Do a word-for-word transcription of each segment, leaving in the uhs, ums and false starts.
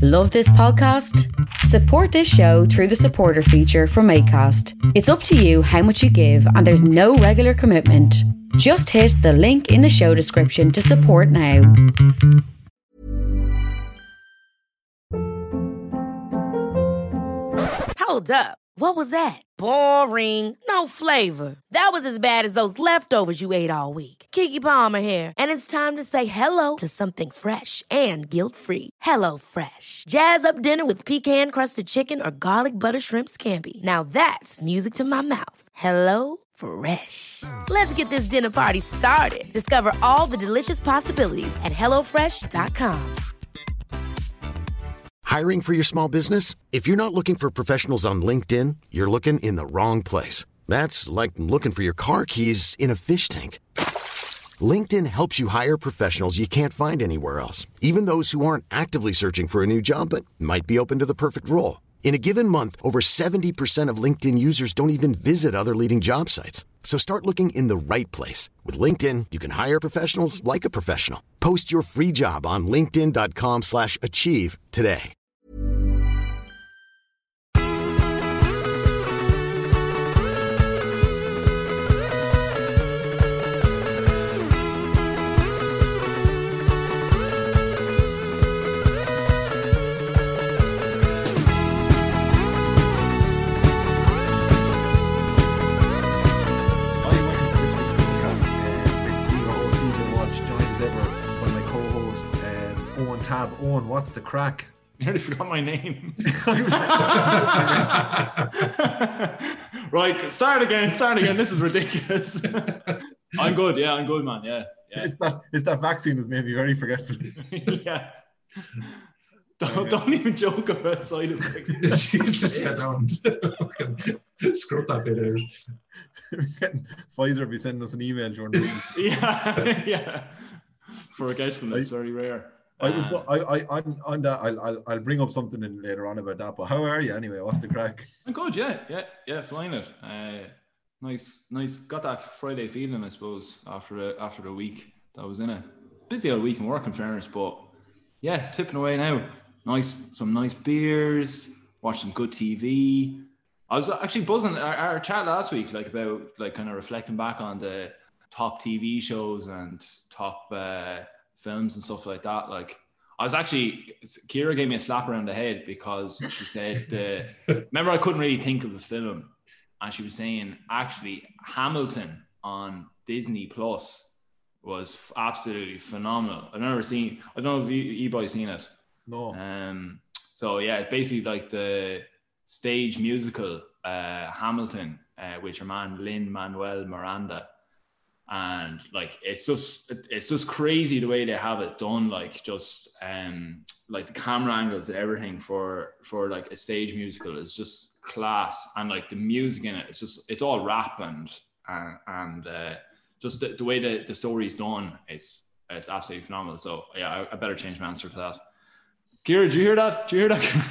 Love this podcast? Support this show through the supporter feature from Acast. It's up to you how much you give, and there's no regular commitment. Just hit the link in the show description to support now. Hold up. What was that? Boring. No flavor. That was as bad as those leftovers you ate all week. Keke Palmer here. And it's time to say hello to something fresh and guilt-free. Hello Fresh. Jazz up dinner with pecan-crusted chicken or garlic butter shrimp scampi. Now that's music to my mouth. Hello Fresh. Let's get this dinner party started. Discover all the delicious possibilities at hello fresh dot com. Hiring for your small business? If you're not looking for professionals on LinkedIn, you're looking in the wrong place. That's like looking for your car keys in a fish tank. LinkedIn helps you hire professionals you can't find anywhere else, even those who aren't actively searching for a new job but might be open to the perfect role. In a given month, over seventy percent of LinkedIn users don't even visit other leading job sites. So start looking in the right place. With LinkedIn, you can hire professionals like a professional. Post your free job on linkedin dot com slash achieve today. Tab. Owen, what's the crack? I nearly forgot my name. Right, start again, start again. This is ridiculous. I'm good, yeah, I'm good, man. Yeah, yeah. It's that, it's that vaccine has made me very forgetful. Yeah. Don't, don't even joke about side effects. Jesus, I don't. Scrub that bit out. Pfizer will be sending us an email during the week. Yeah, yeah. Forgetfulness, very rare. I was, I, I, I'm on that. I'll, I'll, I'll bring up something in later on about that. But how are you anyway? What's the crack? I'm good. Yeah, yeah, yeah. Flying it. Uh, nice, nice. Got that Friday feeling, I suppose, after a, after the week that I was in. A busy old week in work, in fairness, but yeah, tipping away now. Nice, some nice beers. Watched some good T V. I was actually buzzing our, our chat last week, like about like kind of reflecting back on the top T V shows and top. Uh, films and stuff like that. Like I was actually, Kira gave me a slap around the head because she said, uh, remember I couldn't really think of the film, and she was saying actually Hamilton on Disney Plus was f- absolutely phenomenal. I've never seen, I don't know if you, you boys seen it. No. Um. So yeah, it's basically like the stage musical uh, Hamilton, uh, with your man Lin-Manuel Miranda. And like it's just it's just crazy the way they have it done, like just um like the camera angles and everything for for like a stage musical is just class, and like the music in it, it's just it's all rap and and, and uh, just the, the way the, the story's done, it's it's absolutely phenomenal. So yeah, I, I better change my answer to that. Kira, did you hear that? Did you hear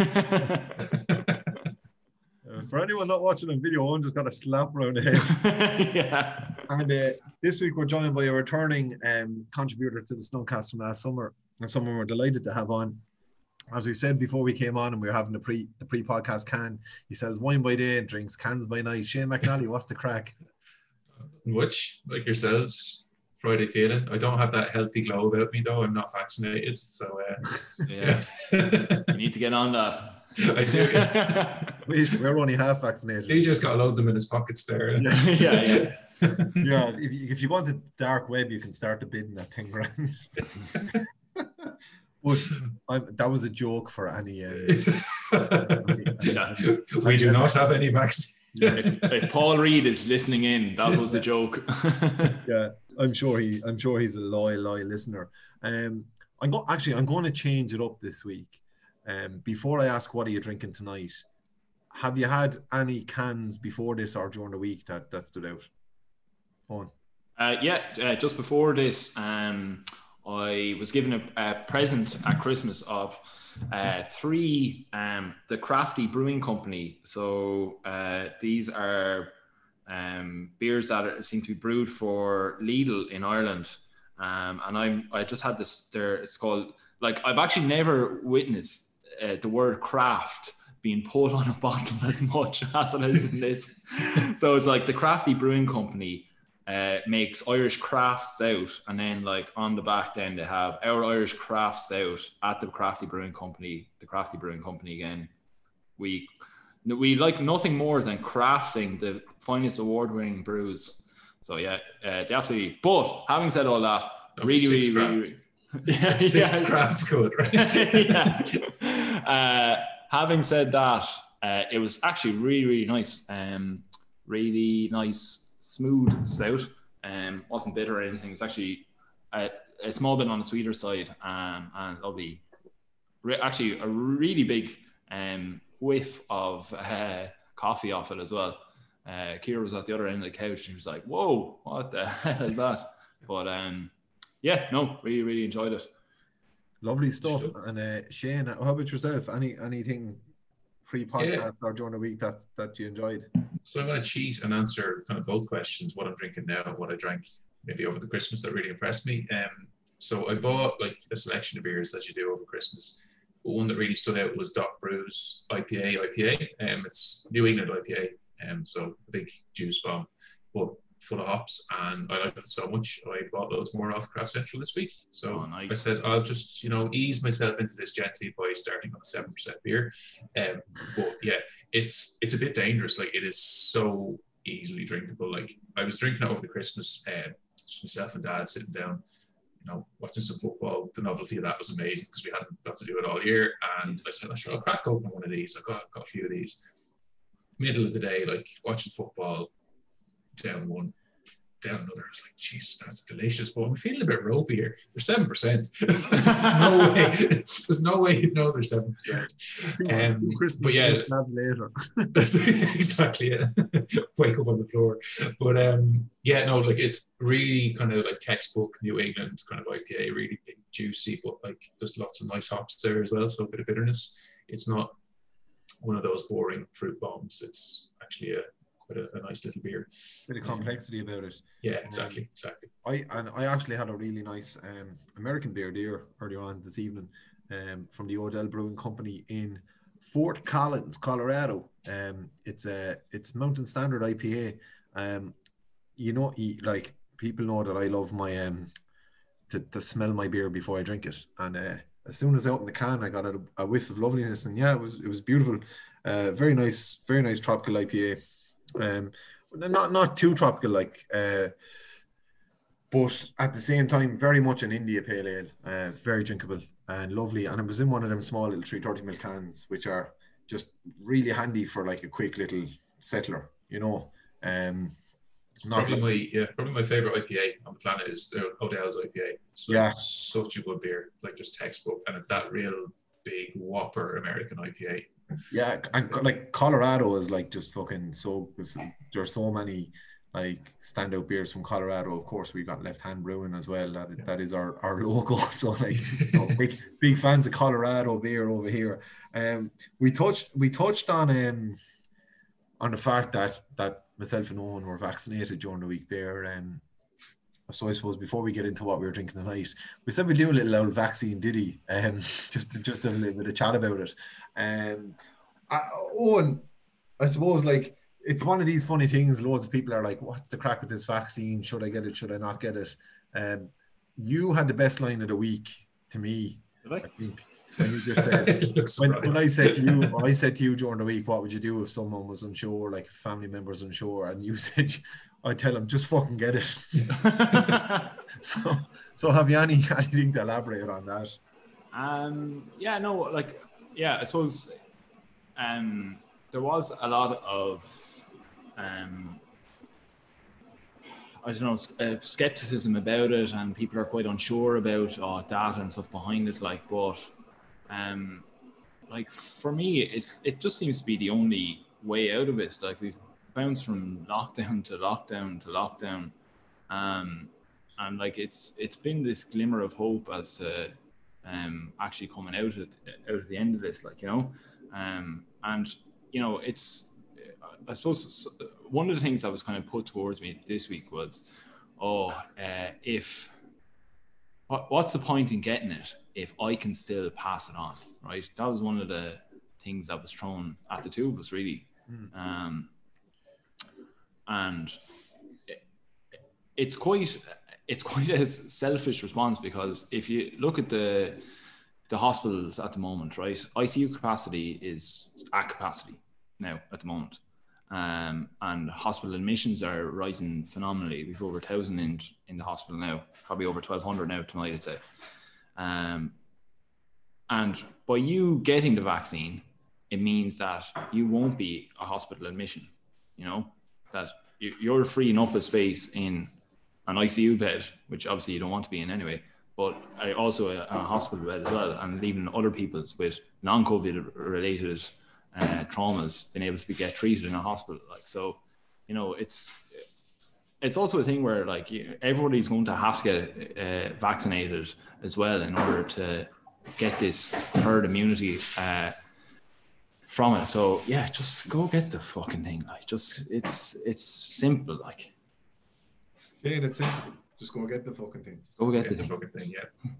that? For anyone not watching on video, Owen just got a slap around the head. Yeah. And uh, this week we're joined by a returning um, contributor to the Snugcast from last summer, and someone we're delighted to have on. As we said before we came on and we were having the pre the pre podcast can, he says wine by day, drinks cans by night. Shane McNally, what's the crack? Which, like yourselves, Friday feeling. I don't have that healthy glow about me though. I'm not vaccinated, so uh, yeah, you need to get on that. I do. we, we're only half vaccinated. He just got a load of them in his pockets there. Yeah, yeah. yeah. Yeah, if you, if you want the dark web, you can start the bidding at ten grand. But I'm, that was a joke for any. Uh, any, any yeah. We do not have any vaccine. if, if Paul Reed is listening in, that was a joke. Yeah, I'm sure he. I'm sure he's a loyal, loyal listener. Um, I'm go- actually I'm going to change it up this week. Um, before I ask what are you drinking tonight, have you had any cans before this or during the week that, that stood out? On. Uh, yeah, uh, just before this, um, I was given a, a present at Christmas of uh, three, um, the Crafty Brewing Company. So uh, these are um, beers that are, seem to be brewed for Lidl in Ireland. Um, and I'm, I just had this, there, it's called, like, I've actually never witnessed uh, the word craft being put on a bottle as much as it is in this. So it's like the Crafty Brewing Company uh, makes Irish craft stout, and then like on the back then they have our Irish craft stout at the Crafty Brewing Company, the Crafty Brewing Company again. We we like nothing more than crafting the finest award-winning brews. So yeah, uh, they absolutely. But having said all that, That'll really, be six really, really, crafts. really, yeah, Six yeah. crafts good, right? yeah. Uh, having said that, uh, it was actually really, really nice. Um, really nice, smooth stout. Um, wasn't bitter or anything. It's actually a, a small bit on the sweeter side, um, and lovely. Re- actually, a really big um, whiff of uh, coffee off it as well. Uh, Kira was at the other end of the couch and she was like, "Whoa, what the hell is that?" But um, yeah, no, really, really enjoyed it. Lovely stuff. And uh, Shane, how about yourself? Any anything pre-podcast Yeah. or during the week that that you enjoyed? So I'm going to cheat and answer kind of both questions, what I'm drinking now and what I drank maybe over the Christmas that really impressed me. Um, so I bought like a selection of beers as you do over Christmas. But one that really stood out was Doc Brew's I P A I P A. Um, it's New England I P A, um, so a big juice bomb, but full of hops, and I liked it so much I bought loads more off Craft Central this week. So Oh, nice. I said I'll just, you know, ease myself into this gently by starting on a seven percent beer. Um, but yeah, it's it's a bit dangerous. Like, it is so easily drinkable. Like, I was drinking it over the Christmas, uh, just myself and Dad sitting down, you know, watching some football. The novelty of that was amazing because we hadn't got to do it all year. And I said, oh, sure, I'll crack open one of these. I got got a few of these. Middle of the day, like watching football, down one, down another. It's like, Jesus, that's delicious. But I'm feeling a bit ropey here. They're seven percent. There's no way. There's no way you'd know they're seven percent. Um, but yeah, later. exactly. Yeah. Wake up on the floor. But um, yeah, no, like, it's really kind of like textbook New England kind of I P A, really big, juicy, but like there's lots of nice hops there as well, so a bit of bitterness. It's not one of those boring fruit bombs. It's actually a quite a, a nice little beer. Bit of complexity about it. Yeah, exactly, exactly. I and I actually had a really nice um, American beer there earlier on this evening um, from the Odell Brewing Company in Fort Collins, Colorado. Um, it's a it's Mountain Standard I P A. Um, you know, like, people know that I love my um to, to smell my beer before I drink it, and uh, as soon as I opened the can, I got a, a whiff of loveliness, and yeah, it was it was beautiful. Uh, very nice, very nice tropical I P A. Um, not not too tropical, like, uh, but at the same time, very much an India Pale Ale. Uh, very drinkable and lovely, and it was in one of them small little three thirty mil cans, which are just really handy for like a quick little settler, you know. Um, not Probably like, my yeah, probably my favorite I P A on the planet is the Odell's I P A. It's like Yeah. such a good beer, like just textbook, and it's that real big whopper American I P A. yeah, and like Colorado is like just fucking so. There's so many like standout beers from Colorado. Of course, we got Left Hand Brewing as well. That Yeah. that is our, our logo. So like, you know, big big fans of Colorado beer over here. Um, we touched we touched on um on the fact that that myself and Owen were vaccinated during the week there. Um, so I suppose before we get into what we were drinking tonight, we said we'd do a little old vaccine ditty, um, just to, just to have a little bit of chat about it. Um, I, Owen, I suppose like it's one of these funny things. Loads of people are like, "What's the crack with this vaccine? Should I get it? Should I not get it?" Um, you had the best line of the week to me. Did I? I think when you just said It looks when, when I surprised. said to you, I said to you during the week, what would you do if someone was unsure, like family members unsure, and you said, I'd tell them just fucking get it. so, so have you any anything to elaborate on that? Um, yeah, no, like, yeah, I suppose um, there was a lot of, um, I don't know, s- uh, skepticism about it, and people are quite unsure about oh, data and stuff behind it. Like, but um, like for me, it's it just seems to be the only way out of it. Like, we've bounced from lockdown to lockdown to lockdown, um, and like it's it's been this glimmer of hope as to um, actually coming out at out at the end of this, like, you know, um, and you know, it's I suppose one of the things that was kind of put towards me this week was, oh, uh, if what, what's the point in getting it if I can still pass it on? right? That was one of the things that was thrown at the two of us, really. Mm. Um, and it, it's quite it's quite a selfish response, because if you look at the the hospitals at the moment, right, I C U capacity is at capacity now at the moment. Um, and hospital admissions are rising phenomenally. We've over a thousand in in the hospital now, probably over twelve hundred now tonight, I'd say. Um, and by you getting the vaccine, it means that you won't be a hospital admission. You know, that you, you're freeing up a space in an I C U bed, which obviously you don't want to be in anyway, but also a, a hospital bed as well, and leaving other people's with non-COVID related uh, traumas being able to be, get treated in a hospital. Like, so, you know, it's it's also a thing where like everybody's going to have to get uh, vaccinated as well in order to get this herd immunity uh, from it. So yeah, just go get the fucking thing. Like, just it's it's simple. Like, yeah, it's simple. Just go get the fucking thing. Go get, get the, the fucking thing. Yeah.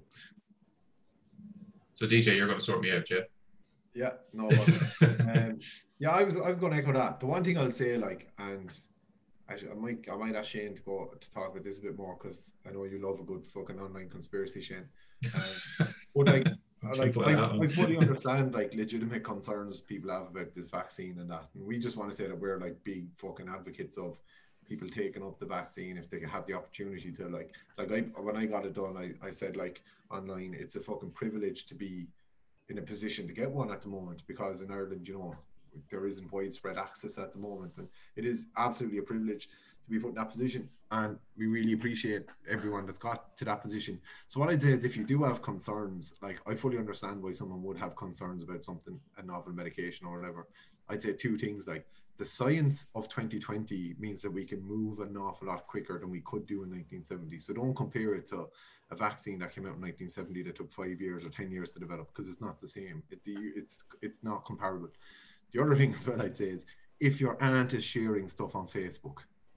So D J, you're going to sort me out, yeah? Yeah, no. um, yeah, I was I was going to echo that. The one thing I'll say, like, and actually, I might I might ask Shane to go to talk about this a bit more, because I know you love a good fucking online conspiracy, Shane. Um, but like, like I, I fully understand like legitimate concerns people have about this vaccine and that, and we just want to say that we're like big fucking advocates of people taking up the vaccine if they have the opportunity to. Like, like I when I got it done, I I said like online, it's a fucking privilege to be in a position to get one at the moment, because in Ireland, you know, there isn't widespread access at the moment, and it is absolutely a privilege to be put in that position, and we really appreciate everyone that's got to that position. So what I'd say is, if you do have concerns, like I fully understand why someone would have concerns about something, a novel medication or whatever. I'd say two things, like the science of twenty twenty means that we can move an awful lot quicker than we could do in nineteen seventy. So don't compare it to a vaccine that came out in nineteen seventy that took five years or ten years to develop, because it's not the same. It, it's it's not comparable. The other thing as well I'd say is, if your aunt is sharing stuff on Facebook,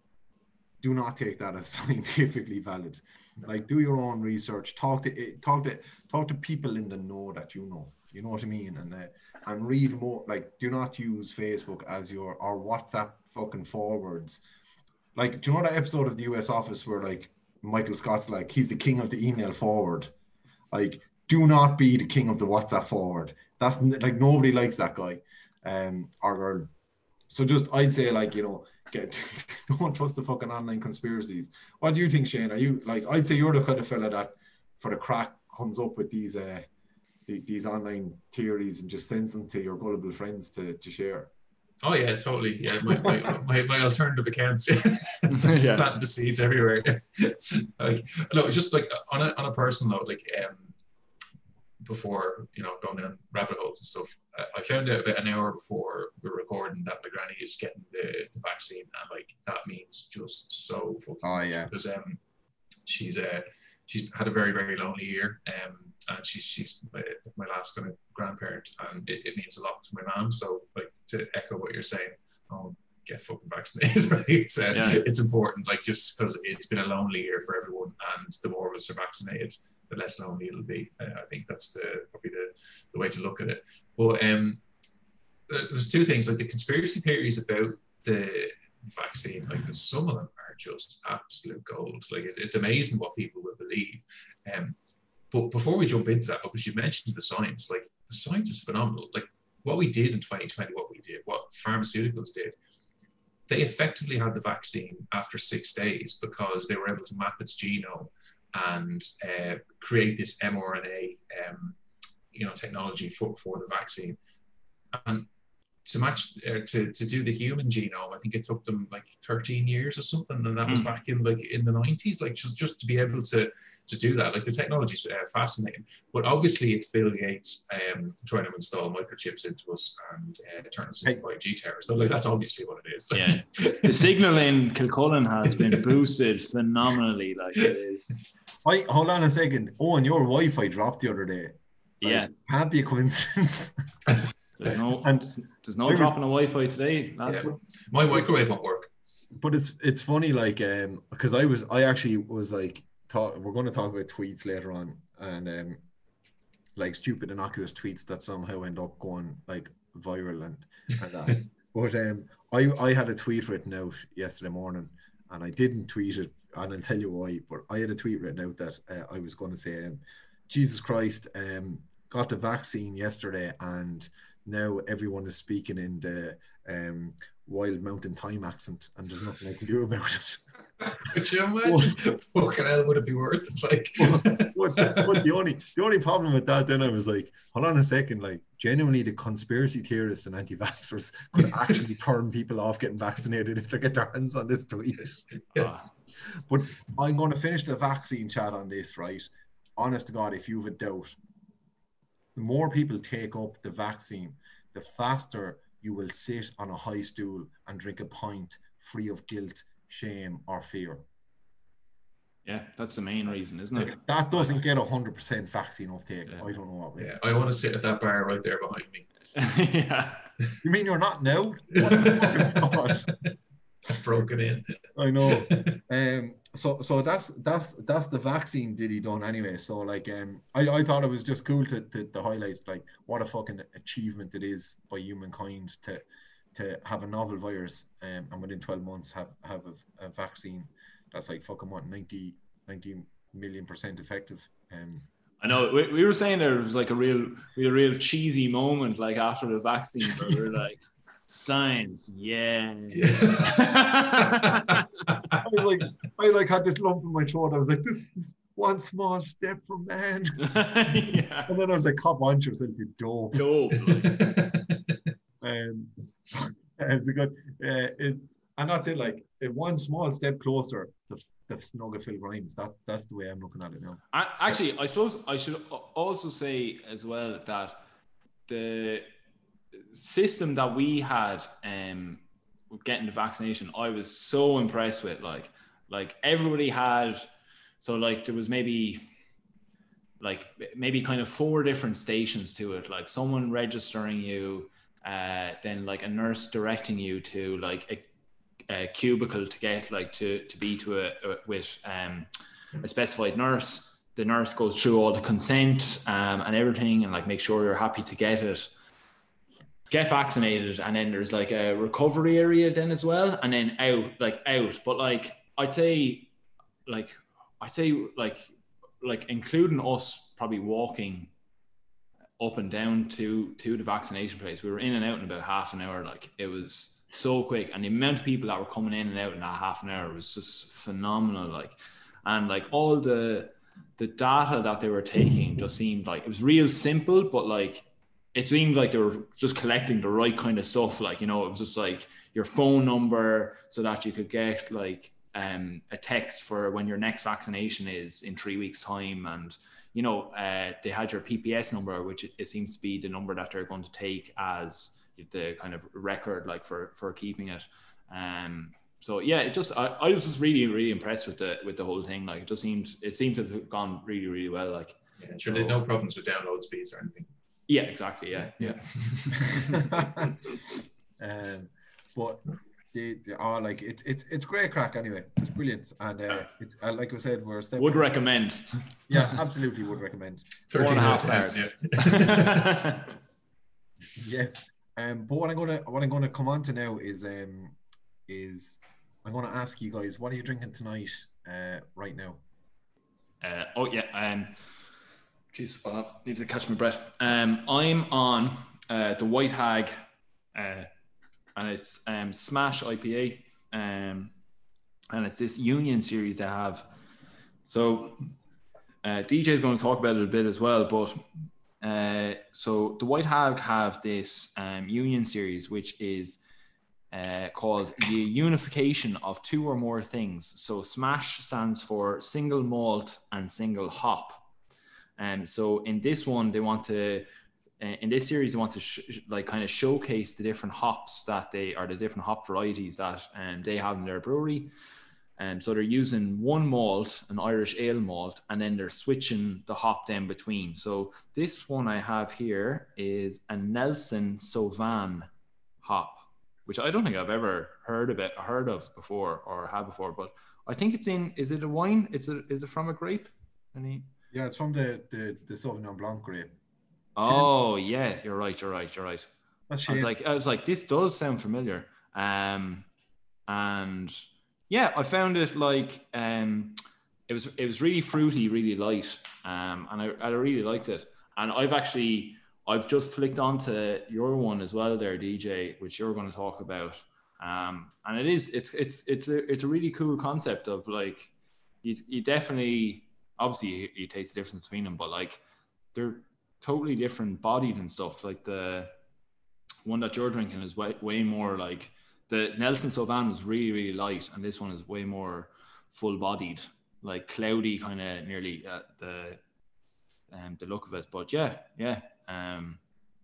do not take that as scientifically valid. Like, do your own research, talk to talk to talk to people in the know that you know. You know what I mean? And uh, and read more. Like, do not use Facebook as your, or WhatsApp fucking forwards. Like, do you know that episode of the U S Office where like Michael Scott's like, he's the king of the email forward? Like, do not be the king of the WhatsApp forward. That's like, nobody likes that guy um, or girl. So just, I'd say like, you know, get don't trust the fucking online conspiracies. What do you think, Shane? Are you like, I'd say you're the kind of fella that for the crack comes up with these uh, these online theories and just sends them to your gullible friends to, to share. Oh yeah, totally. Yeah, my my, my, my alternative accounts, yeah. Planting the seeds everywhere. Like, no, just like on a on a personal note, like um, before, you know, going down rabbit holes and stuff, I found out about an hour before we were recording that my granny is getting the, the vaccine, and like that means just so fucking oh much, yeah, because um she's uh she's had a very very lonely year, um and she's she's my, my last kind of grandparent, and it, it means a lot to my mom. So like, to echo what you're saying, oh, get fucking vaccinated, right? It's uh, yeah. It's important, like, just because it's been a lonely year for everyone, and the more of us are vaccinated, the less lonely it'll be. Uh, I think that's the probably the, the way to look at it. But um, there's two things, like the conspiracy theories about the vaccine, like the, some of them are just absolute gold. Like, it, it's amazing what people will believe. Um, but before we jump into that, because you mentioned the science, like the science is phenomenal. Like what we did in twenty twenty, what we did, what pharmaceuticals did, they effectively had the vaccine after six days because they were able to map its genome and uh, create this mRNA, um, you know, technology for, for the vaccine. And to match, uh, to, to do the human genome, I think it took them like thirteen years or something. And that was Mm. back in like in the nineties, like just, just to be able to, to do that. Like the technology is uh, fascinating, but obviously it's Bill Gates um, trying to install microchips into us and uh, turn us into five G towers. So like, that's obviously what it is. Yeah. The signal in Kilcullen has been boosted phenomenally. Like, it is. I hold on a second. Oh, and your Wi-Fi dropped the other day. Like, Yeah. can't be a coincidence. There's no, And there's no I was- dropping of Wi-Fi today. That's Yeah. My microwave won't work. But it's it's funny, like, um, because I was I actually was like, talk, we're going to talk about tweets later on, and um, like stupid innocuous tweets that somehow end up going like viral and, and that. But um, I I had a tweet written out yesterday morning, and I didn't tweet it, and I'll tell you why. But I had a tweet written out that uh, I was going to say, um, Jesus Christ, um, got the vaccine yesterday, and now everyone is speaking in the um, Wild Mountain Time accent, and there's nothing I can do about it. Could you imagine? Fucking hell, would it be worth it? Like, but, but the only the only problem with that, then I was like, hold on a second, like, genuinely, the conspiracy theorists and anti-vaxxers could actually turn people off getting vaccinated if they get their hands on this tweet. Yeah. But I'm going to finish the vaccine chat on this, right? Honest to God, if you have a doubt, the more people take up the vaccine, the faster you will sit on a high stool and drink a pint free of guilt, shame, or fear. Yeah, that's the main reason, isn't it? That doesn't get one hundred percent vaccine uptake. Yeah. I don't know what. Yeah, I want to sit at that bar right there behind me. Yeah. You mean you're not now? Broken in. I know. Um. So so that's that's that's the vaccine diddy done anyway. So like um, I, I thought it was just cool to, to to highlight like what a fucking achievement it is by humankind to to have a novel virus um, and within twelve months have have a, a vaccine that's like fucking what ninety million percent effective. Um, I know we, we were saying there was like a real we had a real cheesy moment like after the vaccine where we were like, science, yeah. Yeah. I was like, I like had this lump in my throat. I was like, this is one small step for man. Yeah. And then I was like, come on, yourself, you dope. Dope. Um, it's a good, uh, it, and that's it. Like, it one small step closer to, to snug Phil Grimes. That that's the way I'm looking at it now. I, actually, I suppose I should also say as well that the system that we had um with getting the vaccination, I was so impressed with. Like, like everybody had, so like there was maybe like maybe kind of four different stations to it. Like someone registering you, uh, then like a nurse directing you to like a, a cubicle to get like to to be to a, a with um a specified nurse. The nurse goes through all the consent um and everything and like make sure you're happy to get it. Get vaccinated, and then there's like a recovery area then as well, and then out like out. But like I'd say, like I'd say like like including us probably walking up and down to to the vaccination place. We were in and out in about half an hour. Like it was so quick, and the amount of people that were coming in and out in that half an hour was just phenomenal. Like, and like all the the data that they were taking just seemed like it was real simple, but like. It seemed like they were just collecting the right kind of stuff. Like, you know, it was just like your phone number so that you could get like um, a text for when your next vaccination is in three weeks time. And, you know, uh, they had your P P S number, which it, it seems to be the number that they're going to take as the kind of record, like for, for keeping it. Um, so yeah, it just, I, I was just really, really impressed with the, with the whole thing. Like it just seemed, it seemed to have gone really, really well. Like, yeah, sure. They had no problems with download speeds or anything. Yeah, exactly. Yeah, yeah. um, but they, they are like it's it's it's great crack anyway. It's brilliant, and uh, it's uh, like I said, we're a step would forward. recommend. Yeah, absolutely would recommend. Four and a half stars. Yeah. Yes. Um, but what I'm gonna what I'm gonna come on to now is um is I'm gonna ask you guys, what are you drinking tonight? Uh, right now. Uh, oh yeah. Um. Jeez, well, I need to catch my breath. Um, I'm on uh, the White Hag, uh, and it's um, Smash I P A, um, and it's this Union series they have. So uh, D J is going to talk about it a bit as well, but uh, so the White Hag have this um, Union series, which is uh, called the unification of two or more things. So Smash stands for single malt and single hop. Um, so in this one, they want to, uh, in this series, they want to sh- like kind of showcase the different hops that they are, the different hop varieties that um, they have in their brewery. And um, so they're using one malt, an Irish ale malt, and then they're switching the hop then between. So this one I have here is a Nelson Sauvin hop, which I don't think I've ever heard of it, heard of before or had before, but I think it's in, is it a wine? Is it, is it from a grape? Any? Yeah, it's from the, the, the Sauvignon Blanc grape. Oh yeah, you're right. You're right. You're right. That's I was shame. like, I was like, this does sound familiar. Um, and yeah, I found it like um, it was it was really fruity, really light. Um, and I, I really liked it. And I've actually I've just flicked onto your one as well there, D J, which you're going to talk about. Um, and it is it's it's it's a it's a really cool concept of like you you definitely obviously you, you taste the difference between them, but like they're totally different bodied and stuff. Like the one that you're drinking is way, way more like the Nelson Sauvin was really really light, and this one is way more full bodied, like cloudy kind of nearly uh, the um, the look of it. But yeah, yeah, um,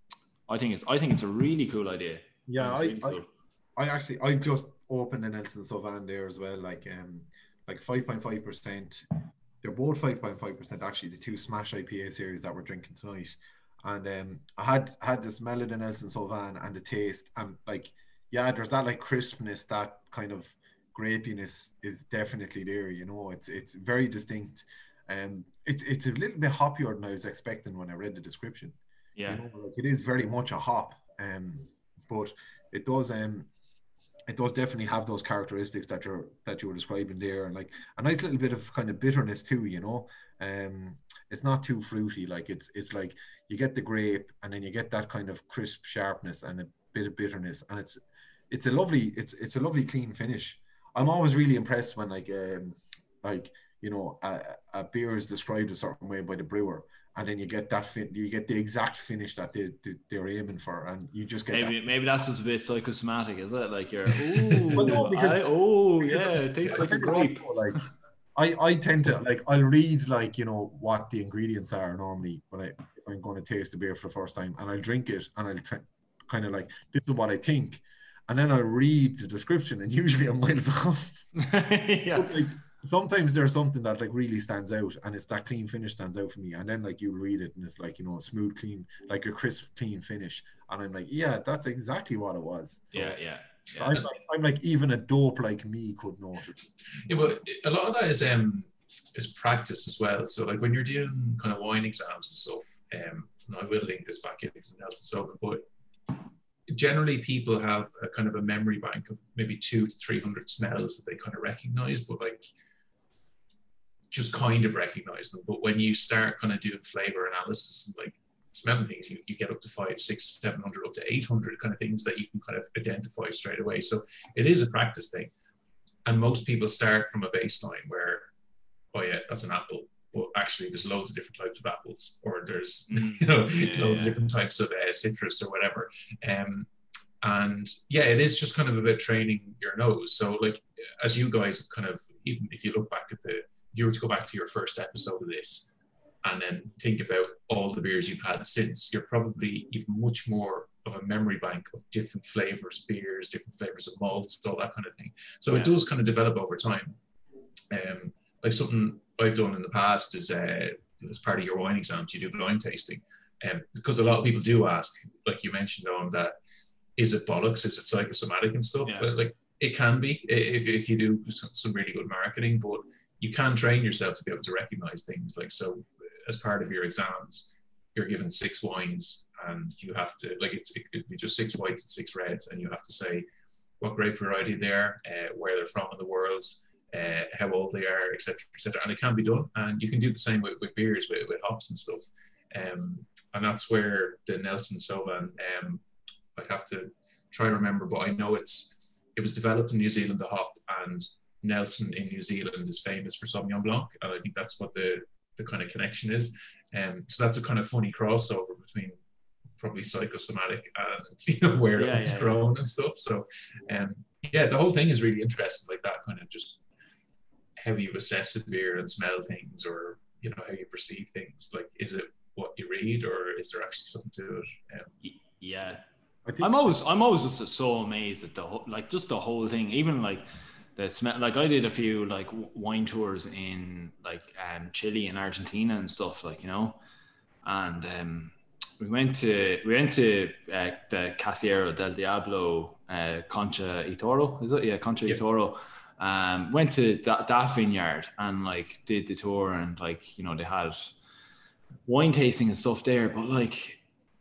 I think it's I think it's a really cool idea. Yeah, I, really I, cool. I actually I've just opened the Nelson Sauvin there as well, like um like five point five percent. They're both five point five percent actually, the two Smash I P A series that we're drinking tonight. And um I had had the smell of the Nelson Sauvin and the taste, and like yeah, there's that like crispness, that kind of grapiness is definitely there, you know. It's it's very distinct. Um it's it's a little bit hoppier than I was expecting when I read the description. Yeah, You know, like it is very much a hop. Um but it does um it does definitely have those characteristics that you're that you were describing there, and like a nice little bit of kind of bitterness too, you know. Um it's not too fruity, like it's it's like you get the grape and then you get that kind of crisp sharpness and a bit of bitterness, and it's it's a lovely it's it's a lovely clean finish. I'm always really impressed when like um like you know a, a beer is described a certain way by the brewer, and then you get that fin- you get the exact finish that they, they they're aiming for, and you just get maybe that. maybe that's just a bit psychosomatic, is it? Like you're ooh, Well, no, because- I, oh because yeah, it tastes I like a tend to grape. also, like I, I tend to like I'll read like you know what the ingredients are normally when I if I'm going to taste the beer for the first time, and I'll drink it and I'll try, kind of like this is what I think, and then I'll read the description and usually I'm miles off. Yeah. But, like, sometimes there's something that like really stands out, and it's that clean finish stands out for me, and then like you read it and it's like you know a smooth clean, like a crisp clean finish, and I'm like yeah, that's exactly what it was. So Yeah, yeah, yeah. I'm like, I'm like even a dope like me could know it. Yeah, but a lot of that is um is practice as well. So like when you're doing kind of wine exams and stuff, um, and I will link this back into Nelson Sauvin, but generally people have a kind of a memory bank of maybe two to three hundred smells that they kind of recognize, but like just kind of recognize them. But when you start kind of doing flavor analysis and like smelling things, you, you get up to five, six, seven hundred, up to eight hundred kind of things that you can kind of identify straight away. So it is a practice thing. And most people start from a baseline where, oh yeah, that's an apple. But actually there's loads of different types of apples, or there's, you know, Yeah, loads yeah. of different types of uh, citrus or whatever. Um, and yeah, it is just kind of about training your nose. So like, as you guys have kind of, even if you look back at the, if you were to go back to your first episode of this and then think about all the beers you've had since, you're probably even much more of a memory bank of different flavors, beers, different flavors of malts, all that kind of thing. So Yeah. it does kind of develop over time. Um, like something I've done in the past is uh, as part of your wine exams, you do blind tasting. Um, because a lot of people do ask, like you mentioned on that, is it bollocks? Is it psychosomatic and stuff? Yeah. Uh, Like it can be if, if you do some, some really good marketing, but you can train yourself to be able to recognize things. Like, so as part of your exams, you're given six wines and you have to, like, it's it could be just six whites and six reds, and you have to say what grape variety they are, uh, where they're from in the world, uh, how old they are, et cetera, et cetera. And it can be done. And you can do the same with, with beers, with, with hops and stuff. Um, and that's where the Nelson Sauvin, um, I'd have to try to remember, but I know it's it was developed in New Zealand, the hop, and Nelson in New Zealand is famous for Sauvignon Blanc, and I think that's what the the kind of connection is. Um, so that's a kind of funny crossover between probably psychosomatic and you know where Yeah, it's yeah, grown and stuff. So um, yeah, the whole thing is really interesting, like that kind of just how you assess a beer and smell things, or you know how you perceive things. Like, is it what you read, or is there actually something to it? Um, Yeah. I think I'm always I'm always just so amazed at the whole, like just the whole thing, even like the smell. Like I did a few like w- wine tours in like um Chile and Argentina and stuff, like, you know, and um we went to we went to uh, the Casillero del Diablo, uh, Concha y Toro, is it? Yeah, Concha y Yeah. Toro. Um, went to that, that vineyard and like did the tour, and like, you know, they had wine tasting and stuff there, but like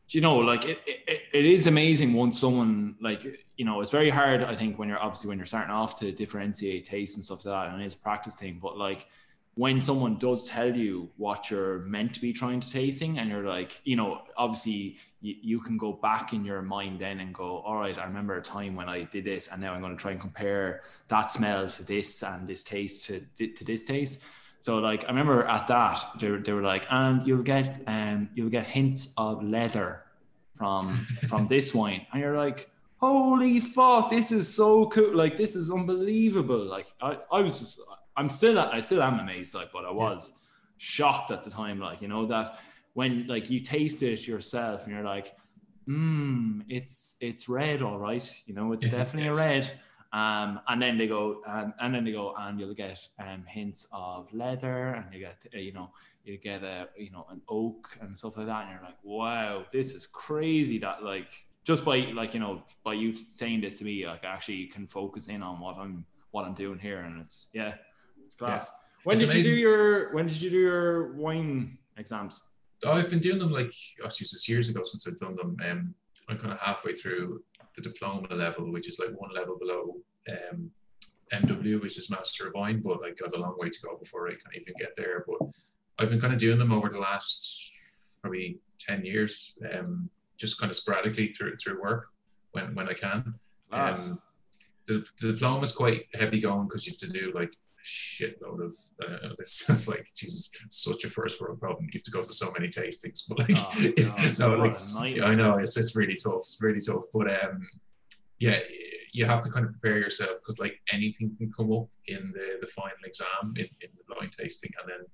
you know, like it, it, it is amazing once someone like, you know, it's very hard, I think, when you're obviously when you're starting off to differentiate tastes and stuff like that, and it's a practice thing. But like when someone does tell you what you're meant to be trying to tasting, and you're like, you know, obviously you, you can go back in your mind then and go, all right, I remember a time when I did this, and now I'm going to try and compare that smell to this and this taste to to this taste. So like I remember at that they were, they were like, and you'll get um you'll get hints of leather from from this wine, and you're like, holy fuck, this is so cool, like this is unbelievable. Like I, I was just I'm still I still am amazed, like, but I was yeah. shocked at the time, like, you know, that when like you taste it yourself and you're like, hmm, it's it's red, all right, you know, it's definitely a red. Um, and then they go, and, and then they go, and you'll get um, hints of leather, and you get, uh, you know, you get a, you know, an oak and stuff like that, and you're like, wow, this is crazy. That like just by like you know by you saying this to me, like I actually can focus in on what I'm what I'm doing here, and it's yeah, it's class. Yeah. When it's did amazing. you do your When did you do your wine exams? Oh, I've been doing them like gosh, this years ago since I've done them. Um, I'm kind of halfway through the diploma level, which is like one level below um, M W, which is Master of Wine, but like got a long way to go before I can even get there. But I've been kind of doing them over the last probably ten years, um, just kind of sporadically through through work when when I can. Nice. Um, the, the diploma is quite heavy going because you have to do like shitload of uh, it's, it's like Jesus, such a first world problem. You have to go to so many tastings, but like oh, no, no like yeah, I know it's it's really tough. It's really tough, but um, yeah, you have to kind of prepare yourself because like anything can come up in the the final exam in, in the blind tasting, and then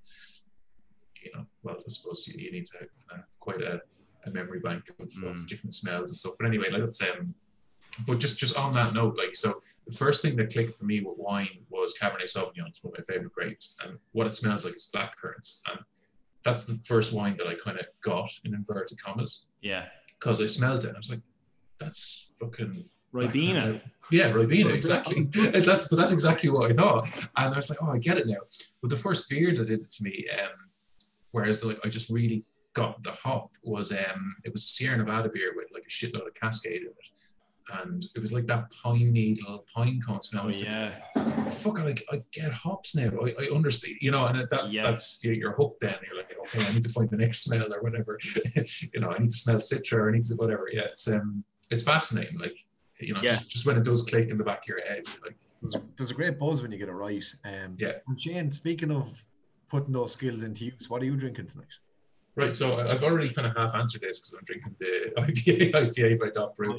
you know, well, I suppose you, you need to have quite a, a memory bank of, mm. of different smells and stuff. But anyway, like that's um. But just, just on that note, like, so the first thing that clicked for me with wine was Cabernet Sauvignon. It's one of my favorite grapes. And what it smells like is black currants. And that's the first wine that I kind of got in inverted commas. Yeah. Because I smelled it and I was like, that's fucking... Ribena. Yeah, Ribena, exactly. that's, but that's exactly what I thought. And I was like, oh, I get it now. But the first beer that did it to me, um, whereas like, I just really got the hop, was um, it was a Sierra Nevada beer with like a shitload of Cascade in it. And it was like that pine needle, pine cone smell. Oh, yeah. Like, fuck, I, like, I get hops now. I, I understand, you know, and that, yeah. that's, you're hooked then. You're like, okay, I need to find the next smell or whatever. You know, I need to smell Citra or I need to whatever. Yeah, it's um, it's fascinating. Like, you know, yeah. just, just when it does click in the back of your head. Like, there's a, there's a great buzz when you get it right. Um, yeah. And Shane, speaking of putting those skills into use, what are you drinking tonight? Right, so I've already kind of half answered this because I'm drinking the I P A I P A by Doc Brew.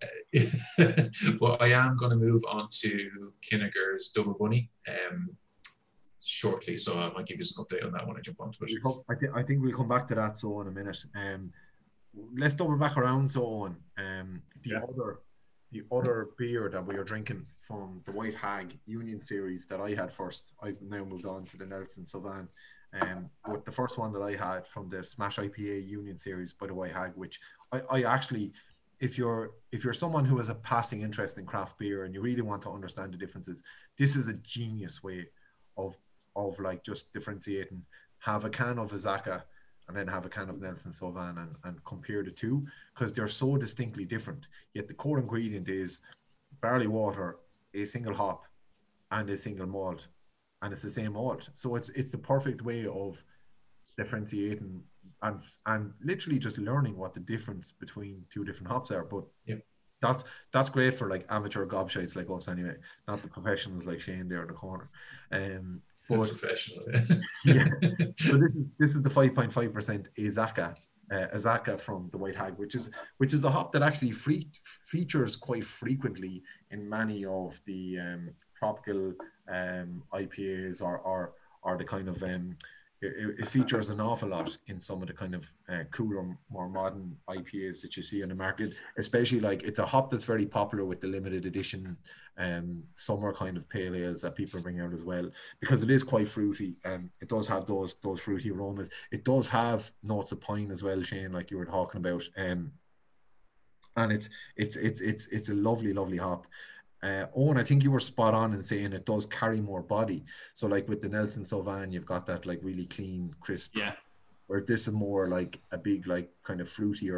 But I am going to move on to Kinniger's Double Bunny um, shortly, so I might give you some update on that when I jump onto it. I, th- I think we'll come back to that so in a minute. Um, let's double back around so on. Um, the yeah. other the other beer that we are drinking from the White Hag Union Series that I had first. I've now moved on to the Nelson Sauvin. Um, but the first one that I had from the Smash I P A Union Series by the White Hag, which I, I actually, if you're if you're someone who has a passing interest in craft beer and you really want to understand the differences, this is a genius way of of like just differentiating. Have a can of Azacca and then have a can of Nelson Sauvin and, and compare the two because they're so distinctly different. Yet the core ingredient is barley water, a single hop, and a single malt. And it's the same malt, so it's it's the perfect way of differentiating and and literally just learning what the difference between two different hops are. But yeah, that's that's great for like amateur gobshites like us anyway, not the professionals like Shane there in the corner. Um, but professional, yeah. So this is this is the five point five percent Azacca, uh, Azacca from the White Hag, which is which is a hop that actually free, features quite frequently in many of the um, tropical um, I P As or, or or the kind of um, it, it features an awful lot in some of the kind of uh, cooler, more modern I P As that you see in the market. Especially like it's a hop that's very popular with the limited edition um, summer kind of pale ales that people bring out as well, because it is quite fruity and it does have those those fruity aromas. It does have notes of pine as well, Shane, like you were talking about. Um, and it's it's it's it's it's a lovely, lovely hop. Uh, Owen, I think you were spot on in saying it does carry more body. So like with the Nelson Sauvin, you've got that like really clean, crisp. Yeah. Where this is more like a big, like kind of fruitier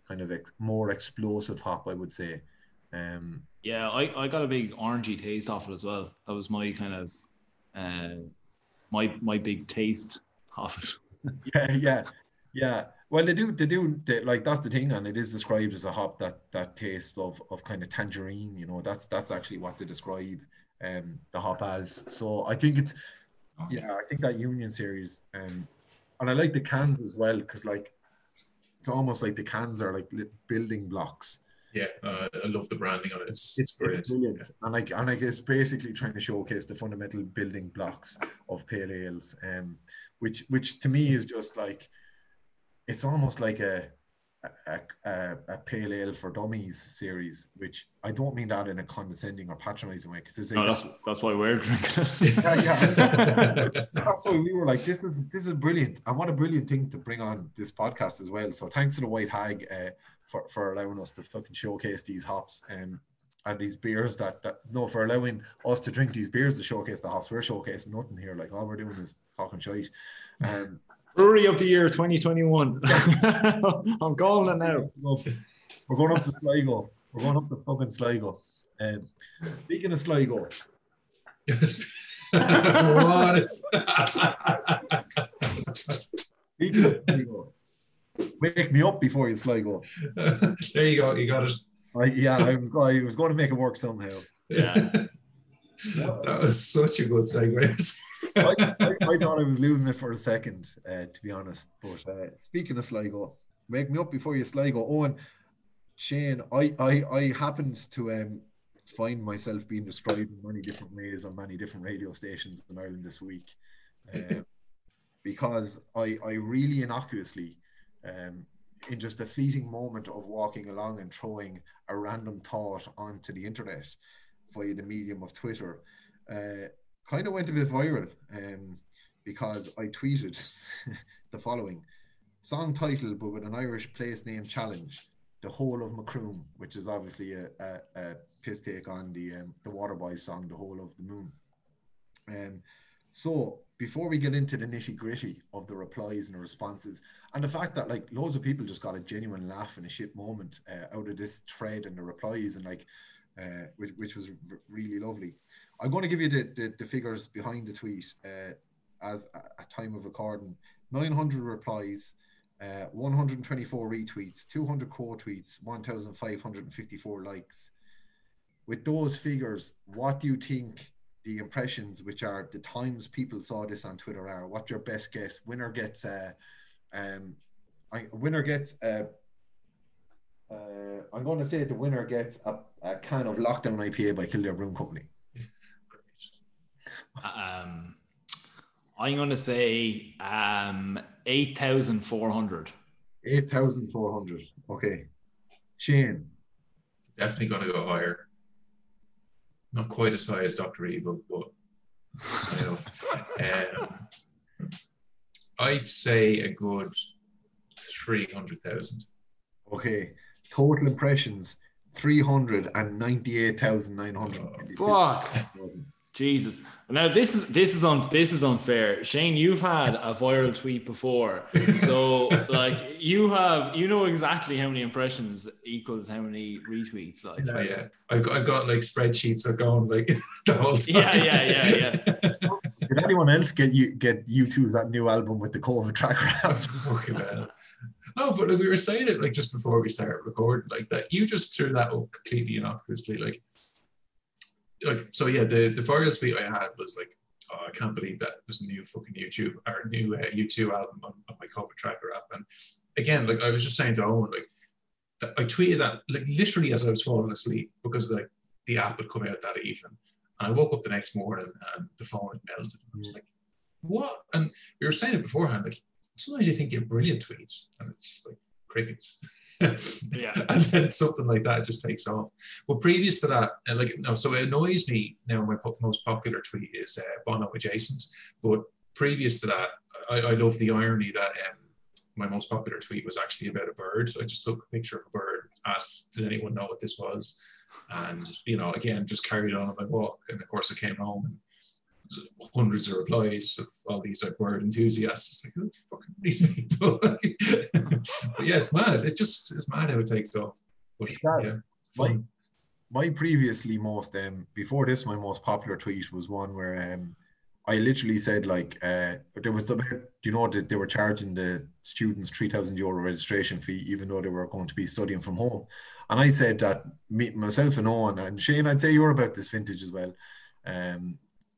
kind of ex- more explosive hop, I would say. Um, yeah, I, I got a big orangey taste off it as well. That was my kind of uh, my my big taste of it. yeah, yeah, yeah. Well, they do, they do, they, like that's the thing, and it is described as a hop that that tastes of of kind of tangerine. You know, that's that's actually what they describe um the hop as. So I think it's, yeah, I think that Union series, um, and I like the cans as well because like it's almost like the cans are like building blocks. Yeah, uh, I love the branding on it. It's, It's, it's brilliant. it's brilliant. Yeah. And like, and I guess basically trying to showcase the fundamental building blocks of pale ales, um, which which to me is just like, it's almost like a a, a, a pale ale for dummies series, which I don't mean that in a condescending or patronizing way, because it's no, exactly, that's that's why we're drinking it. yeah, yeah. That's why we were like, this is this is brilliant, and what a brilliant thing to bring on this podcast as well. So thanks to the White Hag uh, for for allowing us to fucking showcase these hops um, and these beers that that no for allowing us to drink these beers to showcase the hops. We're showcasing nothing here. Like all we're doing is talking shite. Um, Brewery of the Year twenty twenty-one. I'm calling it now. We're going up to Sligo. We're going up to fucking Sligo. Um, speaking of Sligo. Yes. What is... Speaking of Sligo. Wake me up before you Sligo. There you go. You got it. I, yeah, I was, I was going to make it work somehow. Yeah. That was such a good segue. I, I, I thought I was losing it for a second, uh, to be honest. But uh, speaking of Sligo, wake me up before you Sligo. Owen, Shane, I, I, I happened to um, find myself being described in many different ways on many different radio stations in Ireland this week. Uh, because I, I really innocuously, um, in just a fleeting moment of walking along and throwing a random thought onto the internet via the medium of Twitter, uh, kind of went a bit viral um, because I tweeted the following song title, but with an Irish place name challenge, The Whole of Macroom, which is obviously a, a, a piss take on the um, the Waterboys song, The Whole of the Moon. Um, so before we get into the nitty gritty of the replies and the responses, and the fact that like loads of people just got a genuine laugh and a shit moment uh, out of this thread and the replies, and like uh, which, which was r- really lovely. I'm going to give you the, the, the figures behind the tweet uh, as a, a time of recording. nine hundred replies, uh, one hundred twenty-four retweets, two hundred quote tweets, one thousand five hundred fifty-four likes. With those figures, what do you think the impressions, which are the times people saw this on Twitter, are? What's your best guess? Winner gets uh, um, I, winner gets uh, uh, I'm going to say the winner gets a, a can of Lockdown I P A by Kildare Brewing Company. Um, I'm going to say um, eight thousand four hundred. eight thousand four hundred. Okay. Shane. Definitely going to go higher. Not quite as high as Doctor Evil, but you know, um, I'd say a good three hundred thousand. Okay. Total impressions, three hundred ninety-eight thousand nine hundred. Oh, fuck. Jesus. Now this is this is on this is unfair. Shane, you've had a viral tweet before. So like you have you know exactly how many impressions equals how many retweets. Like yeah, yeah. I've got, I've got like spreadsheets that are going like the whole time. Yeah, yeah, yeah, yeah. Did anyone else get you get U two's that new album with the COVID track rap? Fucking hell. No, but like, we were saying it like just before we started recording, like that you just threw that up completely innocuously, like Like so, yeah. The the viral tweet I had was like, "Oh, I can't believe that there's a new fucking YouTube or new uh, U two album on, on my COVID tracker app." And again, like I was just saying to Owen, like that I tweeted that like literally as I was falling asleep because like the app had come out that evening, and I woke up the next morning and the phone had melted. And I was like, "What?" And we were saying it beforehand, like sometimes you think you have brilliant tweets, and it's like crickets. Yeah. And then something like that just takes off. But previous to that, and like no, so it annoys me now. My po- most popular tweet is uh, Bono adjacent. But previous to that, I, I love the irony that um, my most popular tweet was actually about a bird. I just took a picture of a bird, asked, "Did anyone know what this was?" And you know, again, just carried on my walk. And of course, I came home and hundreds of replies of all these like word enthusiasts. It's like, who fucking these people? But yeah, it's mad. It's just it's mad how it takes off. But yeah, fun. My, my previously most um before this, my most popular tweet was one where um I literally said like uh there was the you know that they were charging the students three thousand euro registration fee even though they were going to be studying from home, and I said that me myself and Owen and Shane, I'd say you're about this vintage as well. Um,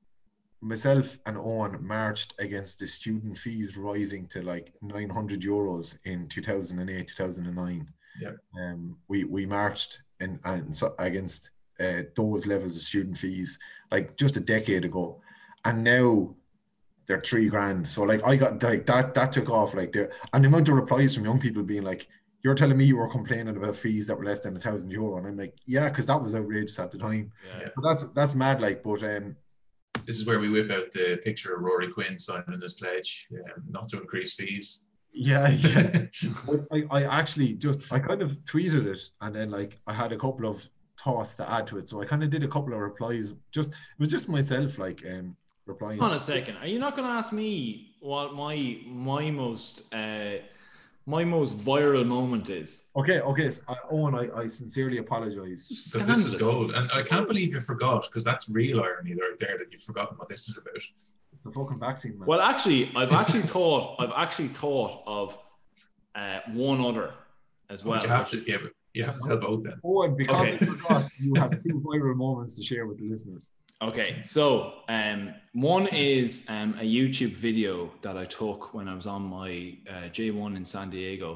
myself and Owen marched against the student fees rising to like nine hundred euros in two thousand eight, two thousand nine. Yeah. Um, we we marched in and so against uh, those levels of student fees like just a decade ago, and now they're three grand. So like I got like that that took off like there, and the amount of replies from young people being like, "You're telling me you were complaining about fees that were less than a thousand euro," and I'm like, "Yeah, because that was outrageous at the time." Yeah. But that's that's mad. Like, but um, this is where we whip out the picture of Rory Quinn signing his pledge, um, not to increase fees. Yeah, yeah. I, I actually just I kind of tweeted it, and then like I had a couple of thoughts to add to it, so I kind of did a couple of replies. Just it was just myself like um replying. Hold on a second. Are you not going to ask me what my my most uh my most viral moment is? Okay, okay. So, uh, Owen, I, I sincerely apologize because this is gold, and I can't believe you forgot, because that's real irony there, there that you've forgotten what this is about. It's the fucking vaccine, man. Well, actually, I've actually thought I've actually thought of uh, one other as well. But you have to, yeah, but you have to tell both then. Owen, because Okay. you forgot, you have two viral moments to share with the listeners. Okay, so um, one is um, a YouTube video that I took when I was on my uh, J one in San Diego,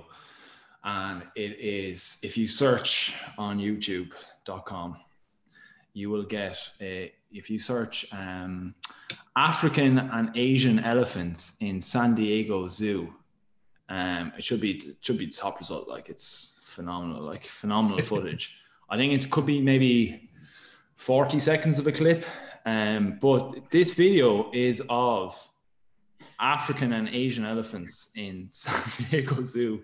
and it is, if you search on YouTube dot com, you will get a, if you search um, African and Asian elephants in San Diego Zoo, um, it should be it should be the top result. Like, it's phenomenal, like phenomenal footage. I think it could be maybe forty seconds of a clip, um, but this video is of African and Asian elephants in San Diego Zoo.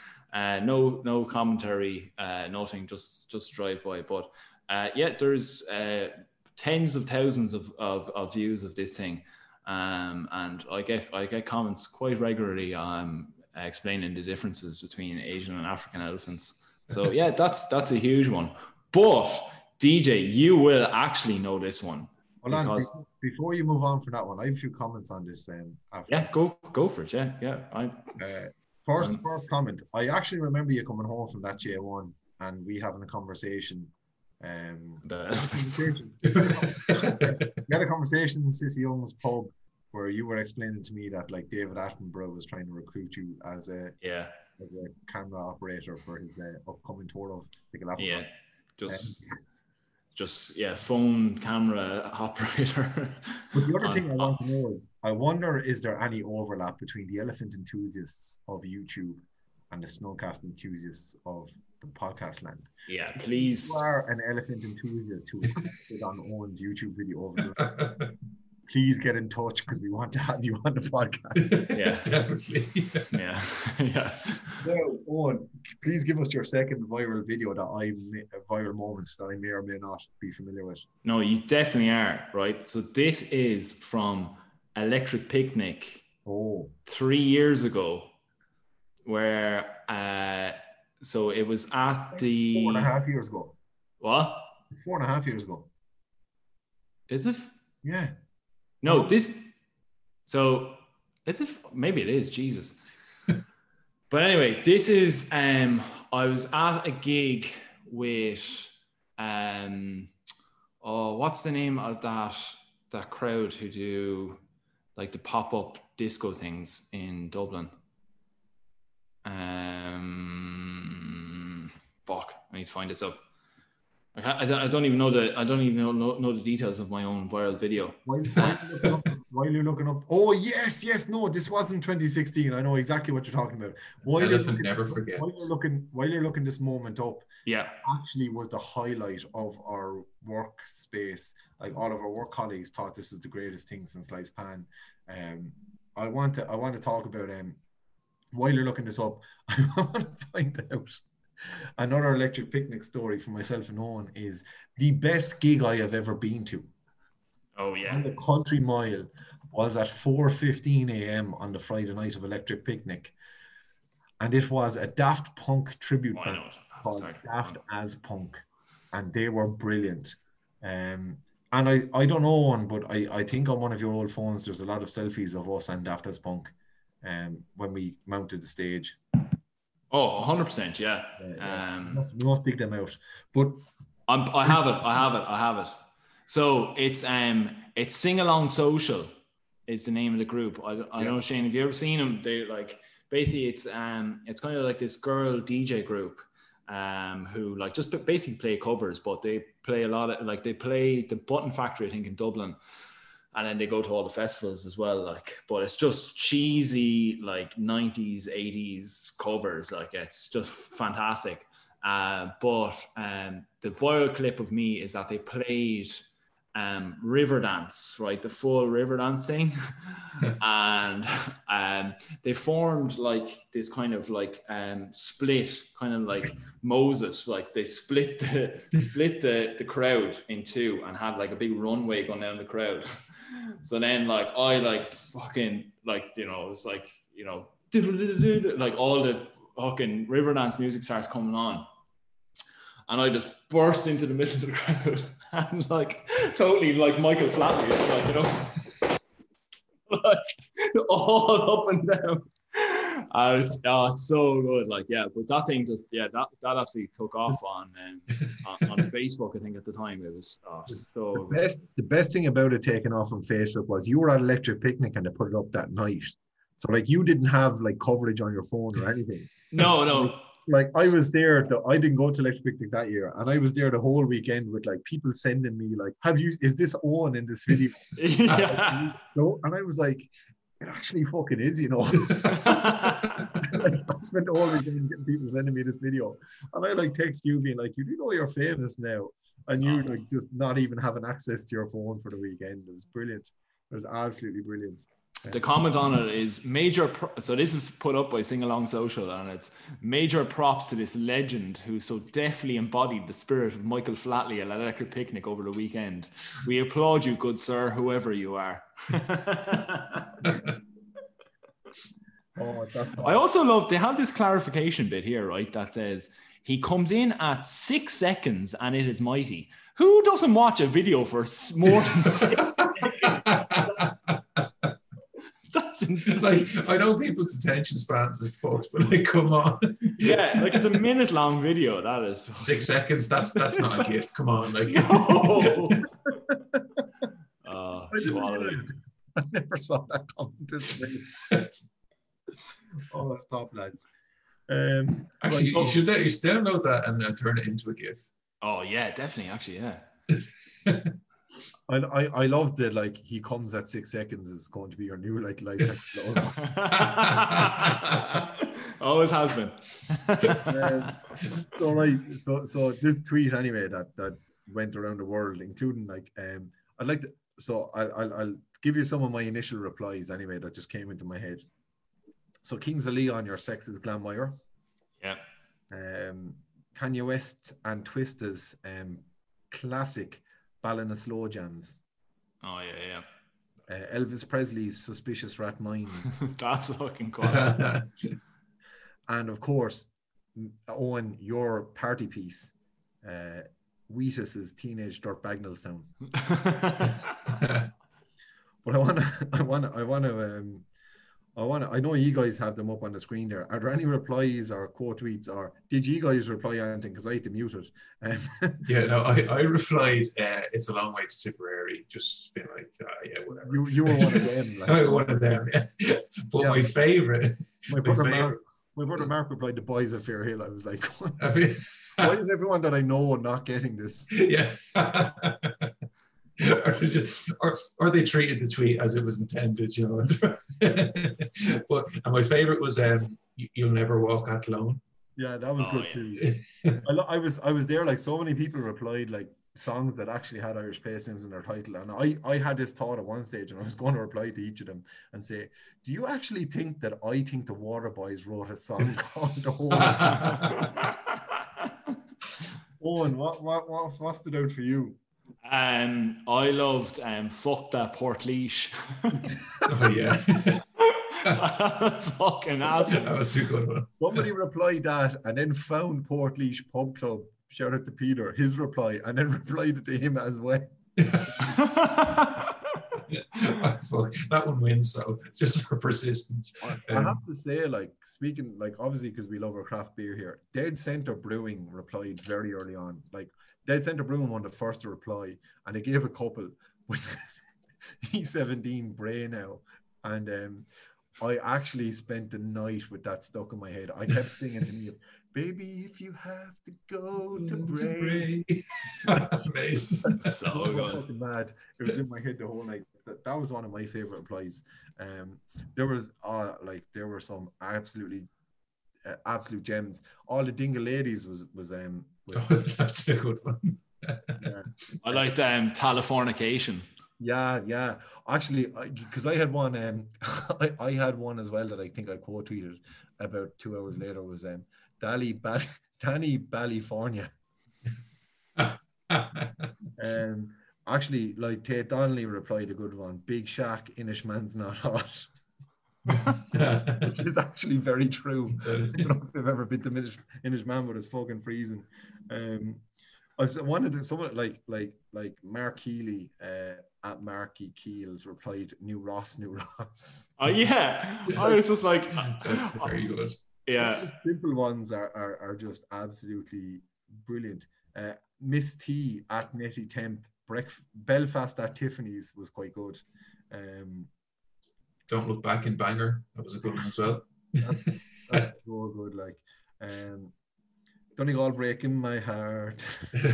Uh, no, no commentary, uh, nothing, just just drive by. But uh, yeah, there's uh, tens of thousands of, of, of views of this thing, um, and I get I get comments quite regularly um, explaining the differences between Asian and African elephants. So yeah, that's that's a huge one. But D J, you will actually know this one. Hold on, because, be- before you move on from that one, I have a few comments on this. Um, after. yeah, go go for it. Yeah, yeah. I, Uh, first, first comment. I actually remember you coming home from that J one and we having a conversation. Um, the, conversation. We had a conversation in Sissy Young's pub where you were explaining to me that like David Attenborough was trying to recruit you as a yeah, as a camera operator for his uh, upcoming tour of the Galapagos. yeah. Just, just yeah, phone camera operator. But the other on- thing I want to know is, I wonder, is there any overlap between the elephant enthusiasts of YouTube and the snowcast enthusiasts of the podcast land? Yeah, please. If you are an elephant enthusiast who is commented on Owen's YouTube video over the please get in touch because we want to have you on the podcast. Yeah, Definitely. yeah, yeah. So, Owen, please give us your second viral video that I may, a viral moment that I may or may not be familiar with. No, you definitely are, right? So this is from Electric Picnic Oh, three years ago, where uh, so it was at that's the four and a half years ago. what It's four and a half years ago. is it? Yeah. No, this. So is it? Maybe it is. Jesus. But anyway, this is. Um, I was at a gig with. Um, oh, what's the name of that that crowd who do like the pop up disco things in Dublin? Um, fuck, I need to find this up. I, can't, I, don't, I don't even know the I don't even know, know, know the details of my own viral video. While, while, you're looking up, while you're looking up, oh yes, yes, no, this wasn't twenty sixteen. I know exactly what you're talking about. While you're Elephant looking, never while forgets. you're looking, while you're looking this moment up, Yeah, actually was the highlight of our workspace. Like all of our work colleagues thought this was the greatest thing since sliced pan. Um, I want to I want to talk about um while you're looking this up, I want to find out another Electric Picnic story for myself and Owen is the best gig I have ever been to. Oh yeah. And the Country Mile was at four fifteen a.m. on the Friday night of Electric Picnic. And it was a Daft Punk tribute oh, band called Sorry. Daft as Punk. And they were brilliant. Um, and I, I don't know one, but I, I think on one of your old phones, there's a lot of selfies of us and Daft as Punk um, when we mounted the stage. Oh, one hundred percent, yeah. Uh, yeah. Um, we, must, we must pick them out. But I'm, I have it, I have it, I have it. So it's um it's Sing Along Social is the name of the group. I, I don't know, Shane, have you ever seen them? They like basically it's um it's kind of like this girl D J group um who like just basically play covers, but they play a lot of like they play the Button Factory, I think, in Dublin, and then they go to all the festivals as well. Like, but it's just cheesy like nineties, eighties covers. Like it's just fantastic. Uh, but um, the viral clip of me is that they played um, Riverdance, right? The full Riverdance thing. And um, they formed like this kind of like um, split, kind of like Moses, like they split the split the, the crowd in two and had like a big runway going down the crowd. So then like I like fucking like, you know, it's like, you know, like all the fucking Riverdance music starts coming on. And I just burst into the middle of the crowd and like totally like Michael Flatley, like, you know, like all up and down. And it's, oh, it's so good. Like, yeah, but that thing just, yeah, that, that absolutely took off on, um, on on Facebook, I think at the time. It was oh, so the best, the best thing about it taking off on Facebook was you were at Electric Picnic and they put it up that night. So like you didn't have like coverage on your phone or anything. No, no. Like I was there, the, I didn't go to Electric Picnic that year, and I was there the whole weekend with like people sending me like, "Have you? Is this on in this video?" Yeah. No, and I was like, "It actually fucking is," you know. Like, I spent all weekend getting people sending me this video, and I like text you being like, "You do know you're famous now," and you like just not even having access to your phone for the weekend. It was brilliant. It was absolutely brilliant. The comment on it is major. Pro- so this is put up by Sing Along Social, and it's major props to this legend who so deftly embodied the spirit of Michael Flatley at Electric Picnic over the weekend. We applaud you, good sir, whoever you are. Oh, that's I also love they have this clarification bit here, right? That says he comes in at six seconds and it is mighty. Who doesn't watch a video for more than six seconds? That's insane. Like, I know people's attention spans is fucked, but like, come on. Yeah, like it's a minute long video. That is six seconds. That's that's not a gift. Come on, like. No. uh, I didn't realize. I never saw that comment. Oh, stop, lads. Um, Actually, right, you should you should download that and uh, turn it into a GIF. Oh yeah, definitely. Actually, yeah. I, I I love that. Like he comes at six seconds is going to be your new like life. Always has been. um, so right, so so this tweet anyway that that went around the world, including like um, I'd like to. So I I'll, I'll give you some of my initial replies anyway that just came into my head. So Kings of Leon, your sex is Glanmire. Yeah. Um, Kanye West and Twista's um classic Ballin' of Slow Jams. Oh yeah, yeah. Uh, Elvis Presley's Suspicious Rat Minds. That's fucking cool. And of course, Owen, your party piece, uh, Wheatus's Teenage Dirt Bagnallstown. But I wanna, I wanna, I wanna, um, I wanna. I know you guys have them up on the screen there. Are there any replies or quote tweets, or did you guys reply anything? Because I had to mute it. Um, yeah, no, I, I replied. Uh, it's a long way to Tipperary. Just been like, uh, yeah, whatever. You you were one of them. Like, I was one of them. Yeah. But yeah, my favorite, my my brother favorite. Mark, my brother Mark replied, "The boys of Fair Hill." I was like, I mean, why is everyone that I know not getting this? Yeah. or, just, or, or they treated the tweet as it was intended, you know. But and my favorite was um, "You'll Never Walk That Alone." Yeah, that was oh, good yeah. too. I, lo- I was I was there. Like so many people replied like songs that actually had Irish place names in their title, and I I had this thought at one stage, and I was going to reply to each of them and say, "Do you actually think that I think the Waterboys wrote a song called The Whole?" Owen, what what what what stood out for you? Um, I loved um, fuck that Portlaoise. Oh yeah. Fucking awesome. That was a good one. Somebody replied that and then found Portlaoise Pub Club. Shout out to Peter, his reply, and then replied to him as well. Fuck, that one wins, so just for persistence. I Um, have to say, like, speaking, like, obviously, because we love our craft beer here, Dead Center Brewing replied very early on. Like, Dead Center Brewing one of the first to reply, and they gave a couple with E seventeen Bray now. And um, I actually spent the night with that stuck in my head. I kept singing to me, baby, if you have to go to Bray. Amazing. So good. Fucking mad. It was in my head the whole night. That, that was one of my favorite replies. Um, there was uh like there were some absolutely uh, absolute gems. All the Dingle Ladies was was um was, Oh, that's a good one. yeah. I liked um, Californication. Yeah, yeah. Actually, because I, I had one, um, I, I had one as well that I think I quote tweeted about two hours later was um, Dally Bally, Danny Ballyfornia. um, actually, like Tate Donnelly replied a good one. Big Shack, Inish man's not hot. Which is actually very true. I don't know if they've ever been to Inish, Inish man, but it's fucking freezing. Um, I was- wanted to someone like like like Mark Healy uh, at Marky Keels replied, "New Ross, new Ross." Oh yeah, I was just like, That's very good. yeah. Simple ones are, are are just absolutely brilliant. Uh, Miss T at Netty Temp, Bref- Belfast at Tiffany's was quite good. Um, Don't Look Back in Bangor. That was a good one as well. that's, that's so good. Like, um, Donegal breaking my heart.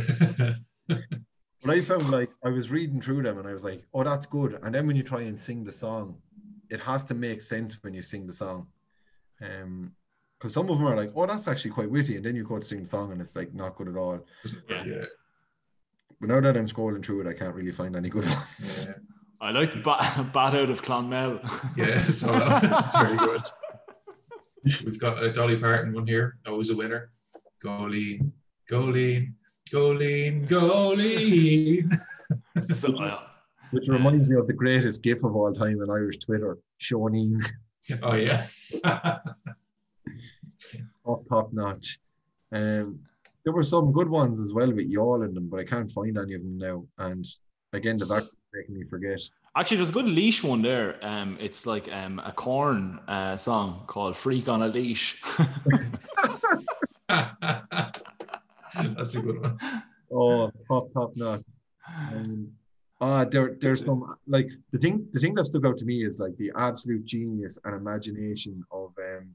But I found like I was reading through them and I was like, oh, that's good. And then when you try and sing the song, it has to make sense when you sing the song. Um, because some of them are like, oh, that's actually quite witty, and then you go to sing the song and it's like not good at all. Yeah. Yeah. But now that I'm scrolling through it, I can't really find any good ones. Yeah. I liked Bat, Bat Out of Clonmel. Yeah, so that's very good. We've got a Dolly Parton one here. Always a winner. Goleen, Goleen, Goleen, Goleen. So, uh, Which reminds me of the greatest gif of all time on Irish Twitter, Shawneen. Oh yeah. Top, top notch. Um, there were some good ones as well with y'all in them, but I can't find any of them now. And again, the back making me forget. actually, there's a good leash one there. Um, it's like um a Corn uh, song called "Freak on a Leash." That's a good one. Oh, top, top notch. Um, uh, there, there's some like the thing. The thing that stuck out to me is like the absolute genius and imagination of um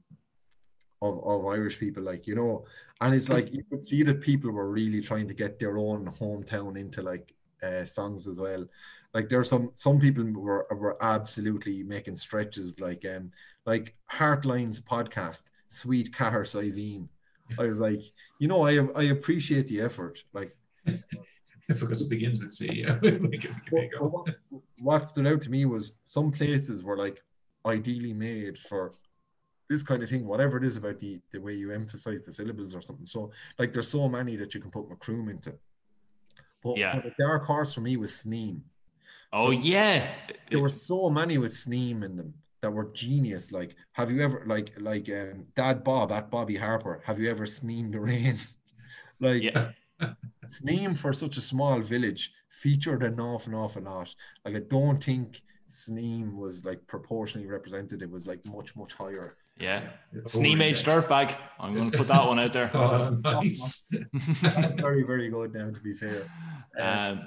of of Irish people. Like, you know, and it's like you could see that people were really trying to get their own hometown into like uh, songs as well. Like there's some some people were were absolutely making stretches. Like um like Heartline's podcast, Sweet Cahir Siveen. I was like, you know, I I appreciate the effort. Like. Because it begins with C. Yeah. we can, we can Well, go. what, what stood out to me was some places were like ideally made for this kind of thing, whatever it is about the, the way you emphasize the syllables or something. So like there's so many that you can put Macroom into. But, Yeah. but the dark horse for me was Sneem. Oh So- yeah, There were so many with Sneem in them that were genius. Like, have you ever like like um Dad Bob at Bobby Harper, have you ever Sneemed the rain? Like yeah. Sneem for such a small village featured an awful, awful lot. Like I don't think Sneem was like proportionally represented. It was like much, much higher. Yeah. Oh, Sneem Age next. Dirtbag. I'm going to put that one out there. Oh, nice. That's very, very good now, to be fair. Um,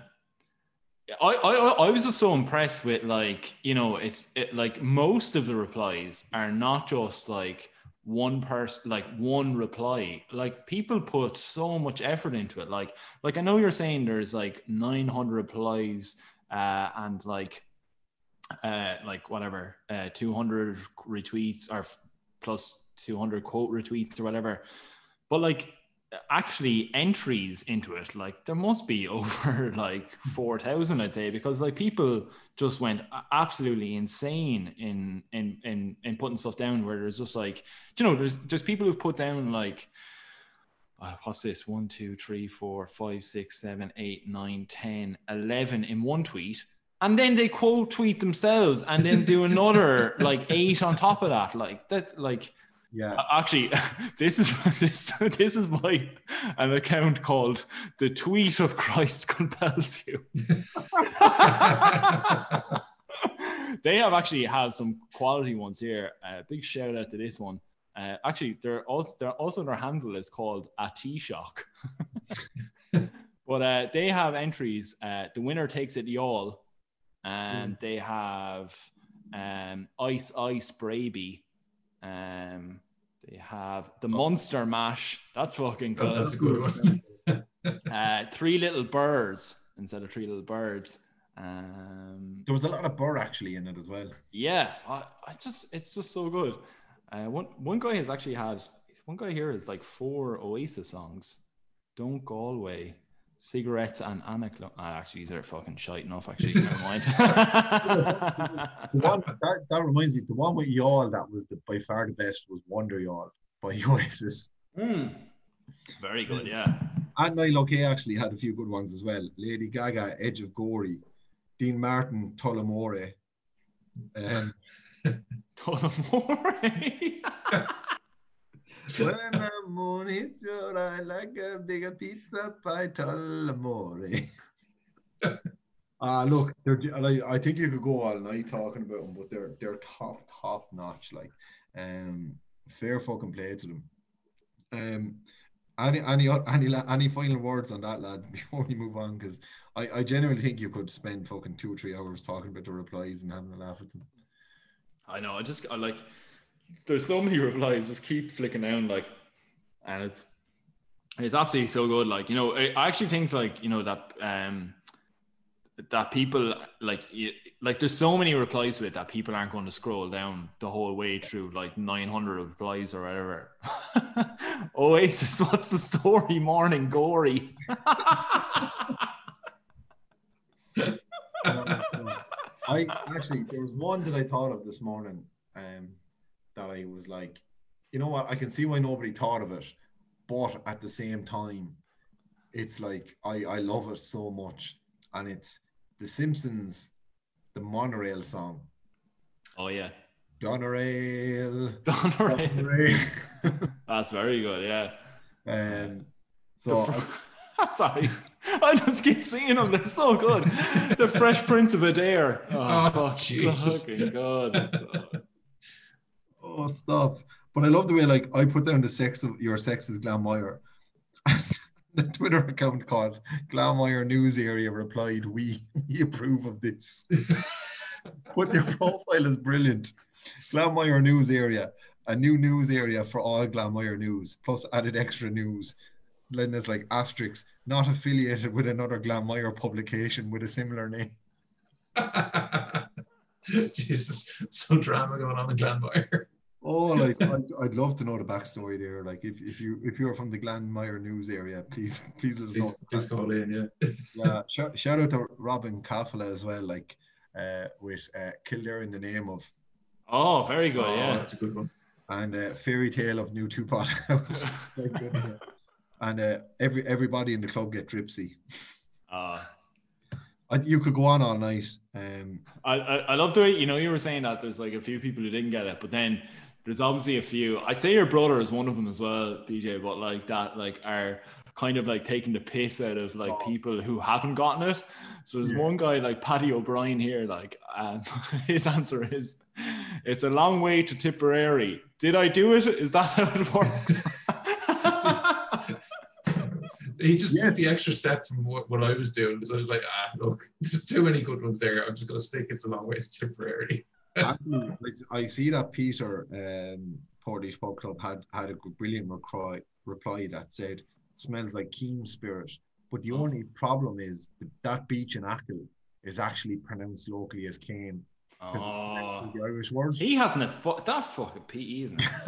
I, I I was just so impressed with like, you know, it's it, like most of the replies are not just like one person, like one reply. Like people put so much effort into it. Like like I know you're saying there's like nine hundred replies uh, and like uh, like whatever uh, two hundred retweets or f- plus two hundred quote retweets or whatever. But like actually entries into it, like there must be over like four thousand, I'd say, because like people just went absolutely insane in in in in putting stuff down, where there's just like, you know, there's there's people who've put down like uh, what's this? One, two, three, four, five, six, seven, eight, nine, ten, eleven in one tweet. And then they quote tweet themselves and then do another like eight on top of that. Like that's like, yeah. Actually, this is this this is my an account called "The Tweet of Christ Compels You." They have actually have some quality ones here. Uh, big shout out to this one. Uh, actually, they're also they're also their handle is called a T-Shock. But uh, they have entries. Uh, the winner takes it y'all. And um, they have um, Ice Ice Braby. Um, they have the Monster Mash. That's fucking good. Oh, that's a good one. uh, three Little Birds instead of Three Little Birds. Um, there was a lot of bird actually in it as well. Yeah, I, I just it's just so good. Uh, one one guy has actually had one guy here is like four Oasis songs. Don't Galway. Cigarettes and Anaclo. Ah, actually, these are fucking shite enough. Actually, never mind. the one that, that reminds me, the one with y'all that was the by far the best was Wonder Y'all by Oasis. Mm. Very good, yeah. And Niall O'Kay actually had a few good ones as well. Lady Gaga, Edge of Gory, Dean Martin, Tullamore. Um, Tullamore. When I'm on it, I like a bigger pizza pie, Tullamore. Ah, uh, look, they're, I think you could go all night talking about them, but they're they're top top notch. Like, um, fair fucking play to them. Um, any any any any final words on that, lads, before we move on? Because I I genuinely think you could spend fucking two or three hours talking about the replies and having a laugh at them. I know. I just I like. There's so many replies, just keep flicking down, like, and it's it's absolutely so good. Like, you know, I, I actually think like, you know, that um that people like you, like there's so many replies to it that people aren't going to scroll down the whole way through like nine hundred replies or whatever. Oasis, what's the story? Morning Gory. I actually there was one that I thought of this morning. Um. That I was like, you know what, I can see why nobody thought of it, but at the same time, it's like I, I love it so much. And it's The Simpsons, the Monorail song. Oh yeah. Donorail. Donorail. Donorail. That's very good, yeah. Um so fr- I, sorry. I just keep seeing them, they're so good. The Fresh Prince of Adair. Oh, oh Jesus. Fucking God. So... Oh, stop. But I love the way, like, I put down the sex of your sex is Glanmire. And the Twitter account called Glanmire News Area replied, we, we approve of this. But their profile is brilliant. Glanmire News Area, a new news area for all Glanmire news, plus added extra news. Then there's like asterisks, not affiliated with another Glanmire publication with a similar name. Jesus, some drama going on in Glanmire. Oh, like I'd, I'd love to know the backstory there. Like, if, if you if you're from the Glanmire news area, please please let us know. Please call in, yeah. Yeah, shout, shout out to Robin Kaffala as well. Like, uh, with uh, Kildare in the Name of. Oh, very good. Oh, yeah, that's a good one. And uh, Fairy Tale of New Tupot House. Very good, yeah. And uh, every everybody in the club get dripsy. Ah. Uh, you could go on all night. Um, I, I I love the way, you know, you were saying that there's like a few people who didn't get it, but then there's obviously a few. I'd say your brother is one of them as well, D J. But like that, like are kind of like taking the piss out of like oh. people who haven't gotten it. So there's yeah. one guy like Paddy O'Brien here, like, and his answer is, "It's a long way to Tipperary. Did I do it? Is that how it works?" He just yeah. took the extra step from what, what I was doing. So I was like, ah, look, there's too many good ones there. I'm just going to stick It's a Long Way to Tipperary. Actually, I see that Peter, um, Portage Pub Club, had, had a brilliant reply, reply that said, smells like Keem Spirit. But the only problem is that, that beach in Achill is actually pronounced locally as Cane. Oh, the Irish word. He hasn't a fu- that fucking P E, isn't it?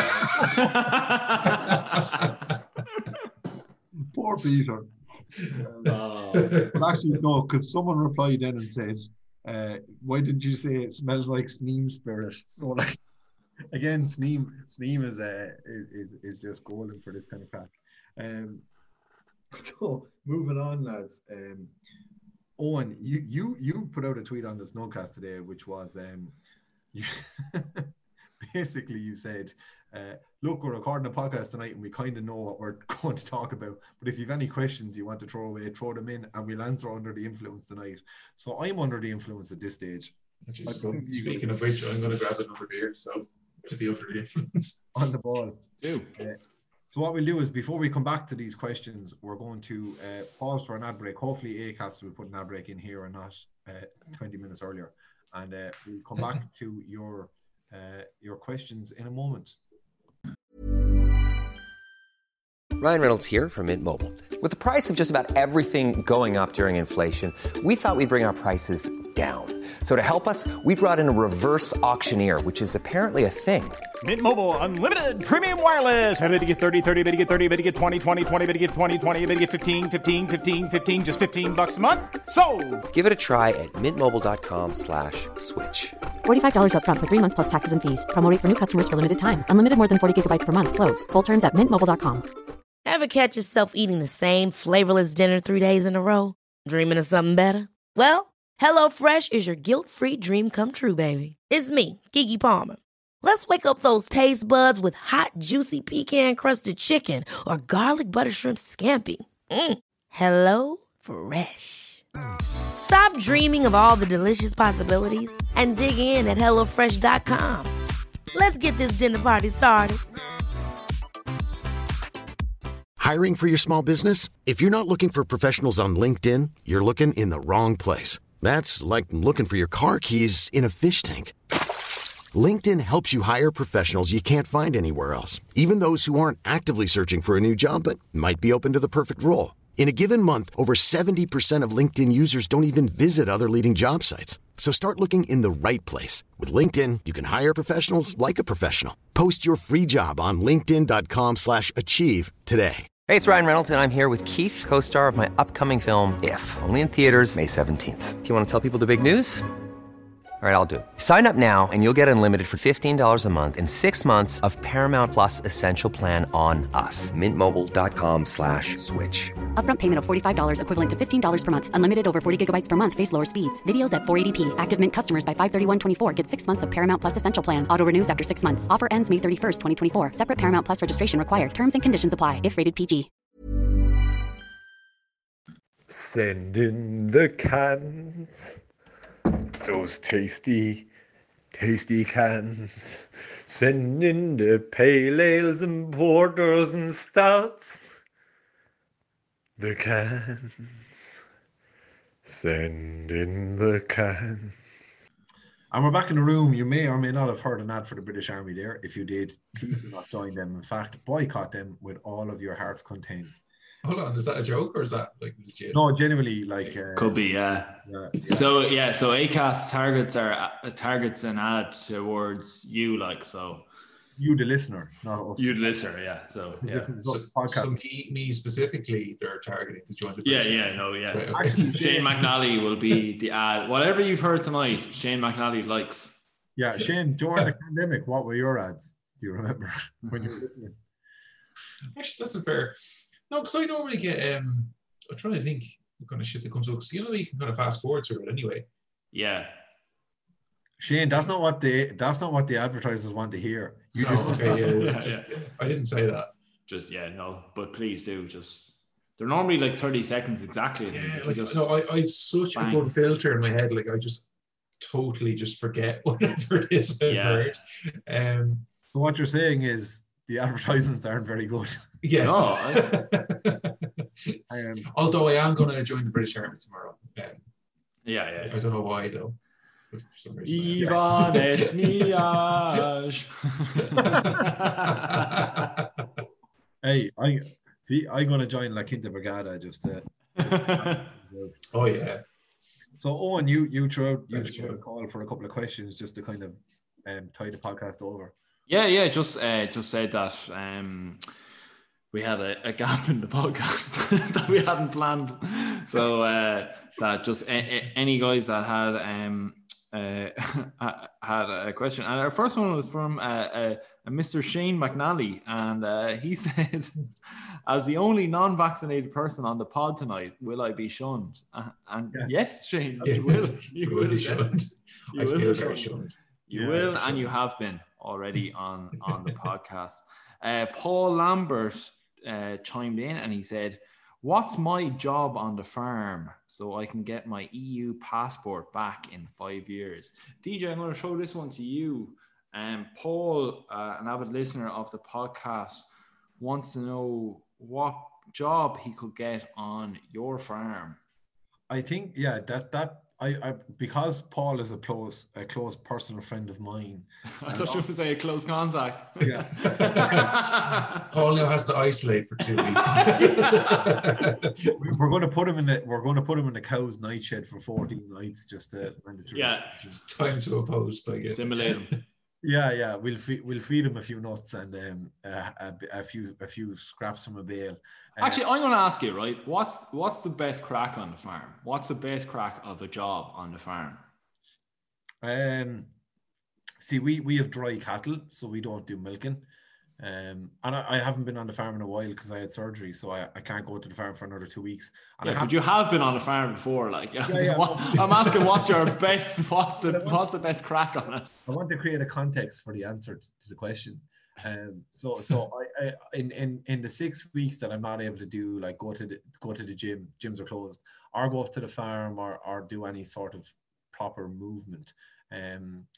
Poor Peter. Um, oh. But actually, no, because someone replied then and said, uh, why did you say it smells like Sneem Spirit? So, like, again, Sneem, Sneem is, uh, is, is just golden for this kind of crack. Um, so moving on, lads. Um, Owen, you you you put out a tweet on the Snowcast today, which was um, you basically you said, uh, "Look, we're recording a podcast tonight, and we kind of know what we're going to talk about. But if you have any questions you want to throw away, throw them in, and we'll answer under the influence tonight." So I'm under the influence at this stage. Just, speaking of which, I'm going to grab another beer, so to be under the influence. On the ball. Do. Uh, so what we'll do is, before we come back to these questions, we're going to uh, pause for an ad break. Hopefully Acast will put an ad break in here and not uh, twenty minutes earlier. And uh, we'll come back to your uh, your questions in a moment. Ryan Reynolds here from Mint Mobile. With the price of just about everything going up during inflation, we thought we'd bring our prices down. So to help us, we brought in a reverse auctioneer, which is apparently a thing. Mint Mobile Unlimited Premium Wireless. How to get thirty, thirty, how to get thirty, how to get twenty, twenty, twenty, how to get twenty, twenty, how to get fifteen, fifteen, fifteen, fifteen, just fifteen bucks a month? Sold! Give it a try at mintmobile.com slash switch. forty-five dollars up front for three months plus taxes and fees. Promo rate for new customers for limited time. Unlimited more than forty gigabytes per month. Slows full terms at mint mobile dot com. Ever catch yourself eating the same flavorless dinner three days in a row? Dreaming of something better? Well, HelloFresh is your guilt-free dream come true, baby. It's me, Keke Palmer. Let's wake up those taste buds with hot, juicy pecan-crusted chicken or garlic butter shrimp scampi. Mm. Hello Fresh. Stop dreaming of all the delicious possibilities and dig in at hello fresh dot com. Let's get this dinner party started. Hiring for your small business? If you're not looking for professionals on LinkedIn, you're looking in the wrong place. That's like looking for your car keys in a fish tank. LinkedIn helps you hire professionals you can't find anywhere else, even those who aren't actively searching for a new job but might be open to the perfect role. In a given month, over seventy percent of LinkedIn users don't even visit other leading job sites. So start looking in the right place. With LinkedIn, you can hire professionals like a professional. Post your free job on linkedin.com slash achieve today. Hey, it's Ryan Reynolds, and I'm here with Keith, co-star of my upcoming film, If, only in theaters May seventeenth. Do you want to tell people the big news? All right, I'll do it. Sign up now and you'll get unlimited for fifteen dollars a month and six months of Paramount Plus Essential Plan on us. Mintmobile.com slash switch. Upfront payment of forty-five dollars equivalent to fifteen dollars per month. Unlimited over forty gigabytes per month. Face lower speeds. Videos at four eighty p. Active Mint customers by five thirty-one twenty-four get six months of Paramount Plus Essential Plan. Auto renews after six months. Offer ends May thirty-first, twenty twenty-four. Separate Paramount Plus registration required. Terms and conditions apply if rated P G. Send in the cans. Those tasty, tasty cans. Send in the pale ales and porters and stouts. The cans. Send in the cans. And we're back in the room. You may or may not have heard an ad for the British Army there. If you did, please do not join them. In fact, boycott them with all of your hearts contained. Hold on, is that a joke or is that like legit? No, genuinely, like uh, could be, yeah. yeah, yeah. So yeah, so Acast targets are uh, targets an ad towards you, like so. You, the listener, not us. You, the listener, yeah. So, yeah. So, so me, me specifically, they're targeting to join the. Yeah, yeah, no, yeah. Right, okay. Actually, Shane McNally will be the ad. Whatever you've heard tonight, Shane McNally likes. Yeah, Shane, during the pandemic, what were your ads? Do you remember when you were listening? Actually, that's a fair. No, because I normally get. Um, I'm trying to think what kind of shit that comes up. Because you know you can kind of fast forward through it anyway. Yeah. Shane, that's not what the that's not what the advertisers want to hear. You no, do okay, yeah, yeah, yeah, just, yeah. I didn't say that. Just yeah, no, but please do just. They're normally like thirty seconds exactly. Yeah, like, no, I, I have such bangs. a good filter in my head. Like I just totally just forget whatever it is I've yeah. heard. Um, so what you're saying is the advertisements aren't very good. Yes. No, I, um, Although I am going to join the British Army tomorrow. Um, yeah, yeah, yeah. I don't know why though. But for some reason, Ivan et Niage. Hey, I, I'm going to join La Quinta Brigada just to. Just oh yeah. So Owen, you you threw you threw a call for a couple of questions just to kind of um, tie the podcast over. Yeah, yeah. Just uh, just said that um, we had a, a gap in the podcast that we hadn't planned. So uh, that just a, a, any guys that had um, uh, had a question, and our first one was from uh, uh, a Mister Shane McNally, and uh, he said, "As the only non-vaccinated person on the pod tonight, will I be shunned?" Uh, and yes, yes Shane, you will. You will be shunned. You I will feel be very shunned. shunned. You Yeah, will, sure. and you have been already on on the podcast. Uh, Paul Lambert uh, chimed in, and he said, "What's my job on the farm so I can get my E U passport back in five years?" D J, I'm going to throw this one to you. Um, Paul, uh, an avid listener of the podcast, wants to know what job he could get on your farm. I think, yeah, that that I, I because Paul is a close a close personal friend of mine. I thought you were going to say a close contact. Yeah. Paul now has to isolate for two weeks. We're going to put him in the we're going to put him in the cow's night shed for fourteen nights, just to mandatory. Yeah, It's time to oppose. Like it. simulate him. Yeah, yeah. We'll feed we'll feed him a few nuts and um a, a, a few a few scraps from a bale. Uh, Actually, I'm going to ask you, right? What's what's the best crack on the farm? What's the best crack of a job on the farm? Um, see, we we have dry cattle, so we don't do milking. Um, and I, I haven't been on the farm in a while because I had surgery, so I, I can't go to the farm for another two weeks. And Yeah, I but you have been on the farm before, like. Yeah, yeah. What, I'm asking, what's your best? What's the what's the best crack on it? I want to create a context for the answer to the question. Um, so so I, I in, in in the six weeks that I'm not able to do, like go to the go to the gym, gyms are closed, or go up to the farm or or do any sort of proper movement. Um,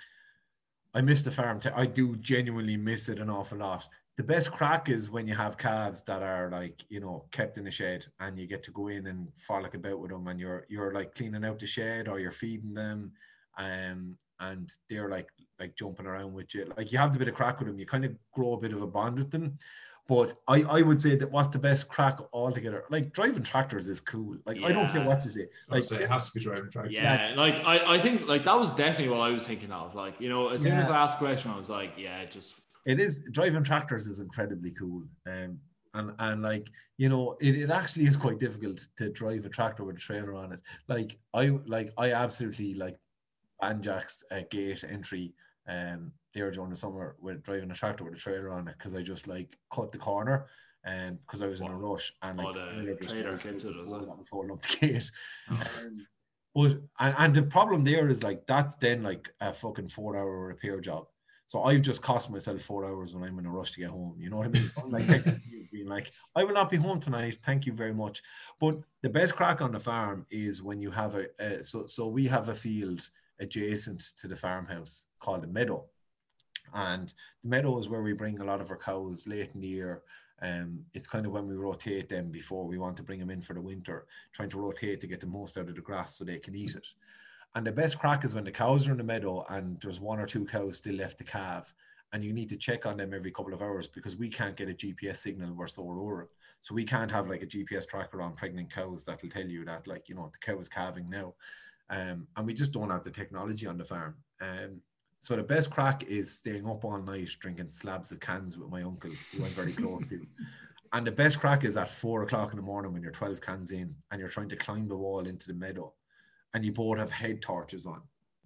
I miss the farm. I do genuinely miss it an awful lot. The best crack is when you have calves that are like, you know, kept in a shed and you get to go in and frolic about with them, and you're you're like cleaning out the shed or you're feeding them, um, and they're like like jumping around with you. Like you have the bit of crack with them. You kind of grow a bit of a bond with them. But I, I would say that what's the best crack altogether? Like driving tractors is cool. Like yeah. I don't care what you say. Like say it has to be driving tractors. Yeah, like I, I think like that was definitely what I was thinking of. Like, you know, as soon Yeah. as I asked the question, I was like, yeah, just it is driving tractors is incredibly cool. Um and and like, you know, it, it actually is quite difficult to drive a tractor with a trailer on it. Like I like I absolutely like banjaxed a gate entry um there during the summer with driving a tractor with a trailer on it because I just like cut the corner and um, because I was in a rush and like oh, the trailer clipped it as well. That was holding up the gate. um, but and, and the problem there is like that's then like a fucking four hour repair job. So I've just cost myself four hours when I'm in a rush to get home. You know what I mean? So I'm like being like, I will not be home tonight. Thank you very much. But the best crack on the farm is when you have a, a so so we have a field adjacent to the farmhouse called a meadow. And the meadow is where we bring a lot of our cows late in the year. Um, it's kind of when we rotate them before we want to bring them in for the winter, trying to rotate to get the most out of the grass so they can eat it. And the best crack is when the cows are in the meadow and there's one or two cows still left to calve, and you need to check on them every couple of hours because we can't get a G P S signal. We're so rural. So we can't have like a G P S tracker on pregnant cows that'll tell you that, like, you know, the cow is calving now. Um, and we just don't have the technology on the farm. Um, so the best crack is staying up all night drinking slabs of cans with my uncle, who I'm very close to. And the best crack is at four o'clock in the morning when you're twelve cans in and you're trying to climb the wall into the meadow, and you both have head torches on,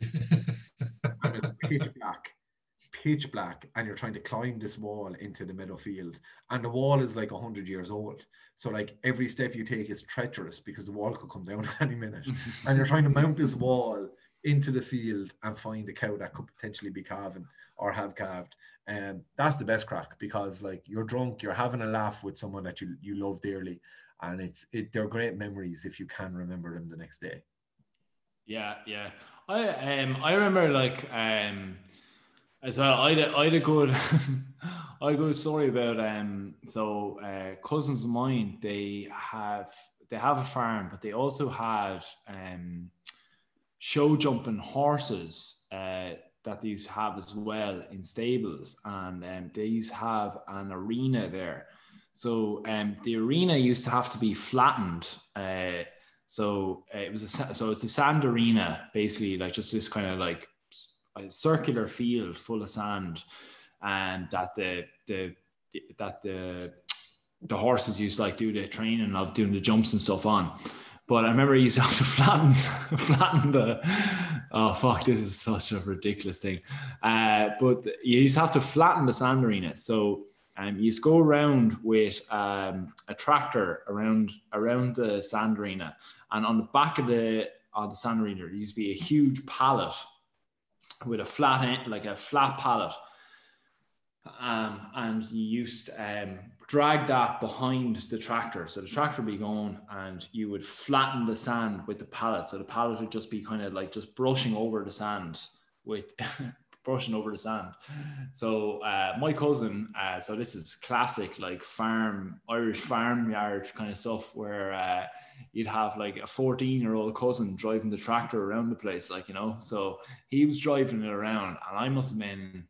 and it's pitch black, pitch black, and you're trying to climb this wall into the meadow field, and the wall is like a hundred years old. So like every step you take is treacherous because the wall could come down at any minute, and you're trying to mount this wall into the field and find a cow that could potentially be calving or have calved. And um, that's the best crack because like you're drunk, you're having a laugh with someone that you you love dearly, and it's it they're great memories if you can remember them the next day. Yeah, yeah. I um I remember like um as well. I had I had a good I had a good story about um so uh, cousins of mine. They have they have a farm, but they also had um show jumping horses uh, that they used to have as well in stables, and um, they used to have an arena there. So um the arena used to have to be flattened. Uh, So uh, it was a so it's a sand arena, basically, like just this kind of like a circular field full of sand, and that the the that the the horses used to like do the training of doing the jumps and stuff on. But I remember you used to have to flatten, flatten the. Oh fuck! This is such a ridiculous thing. Uh, but you used to have to flatten the sand arena. So um, you used to go around with um, a tractor around around the sand arena, and on the back of the on the sand arena there used to be a huge pallet with a flat end, like a flat pallet. Um, and you used to um, drag that behind the tractor. So the tractor would be going and you would flatten the sand with the pallet. So the pallet would just be kind of like just brushing over the sand with brushing over the sand. So uh, my cousin, uh, so this is classic like farm, Irish farmyard kind of stuff where uh, you'd have like a fourteen year old cousin driving the tractor around the place, like, you know, so he was driving it around and I must have been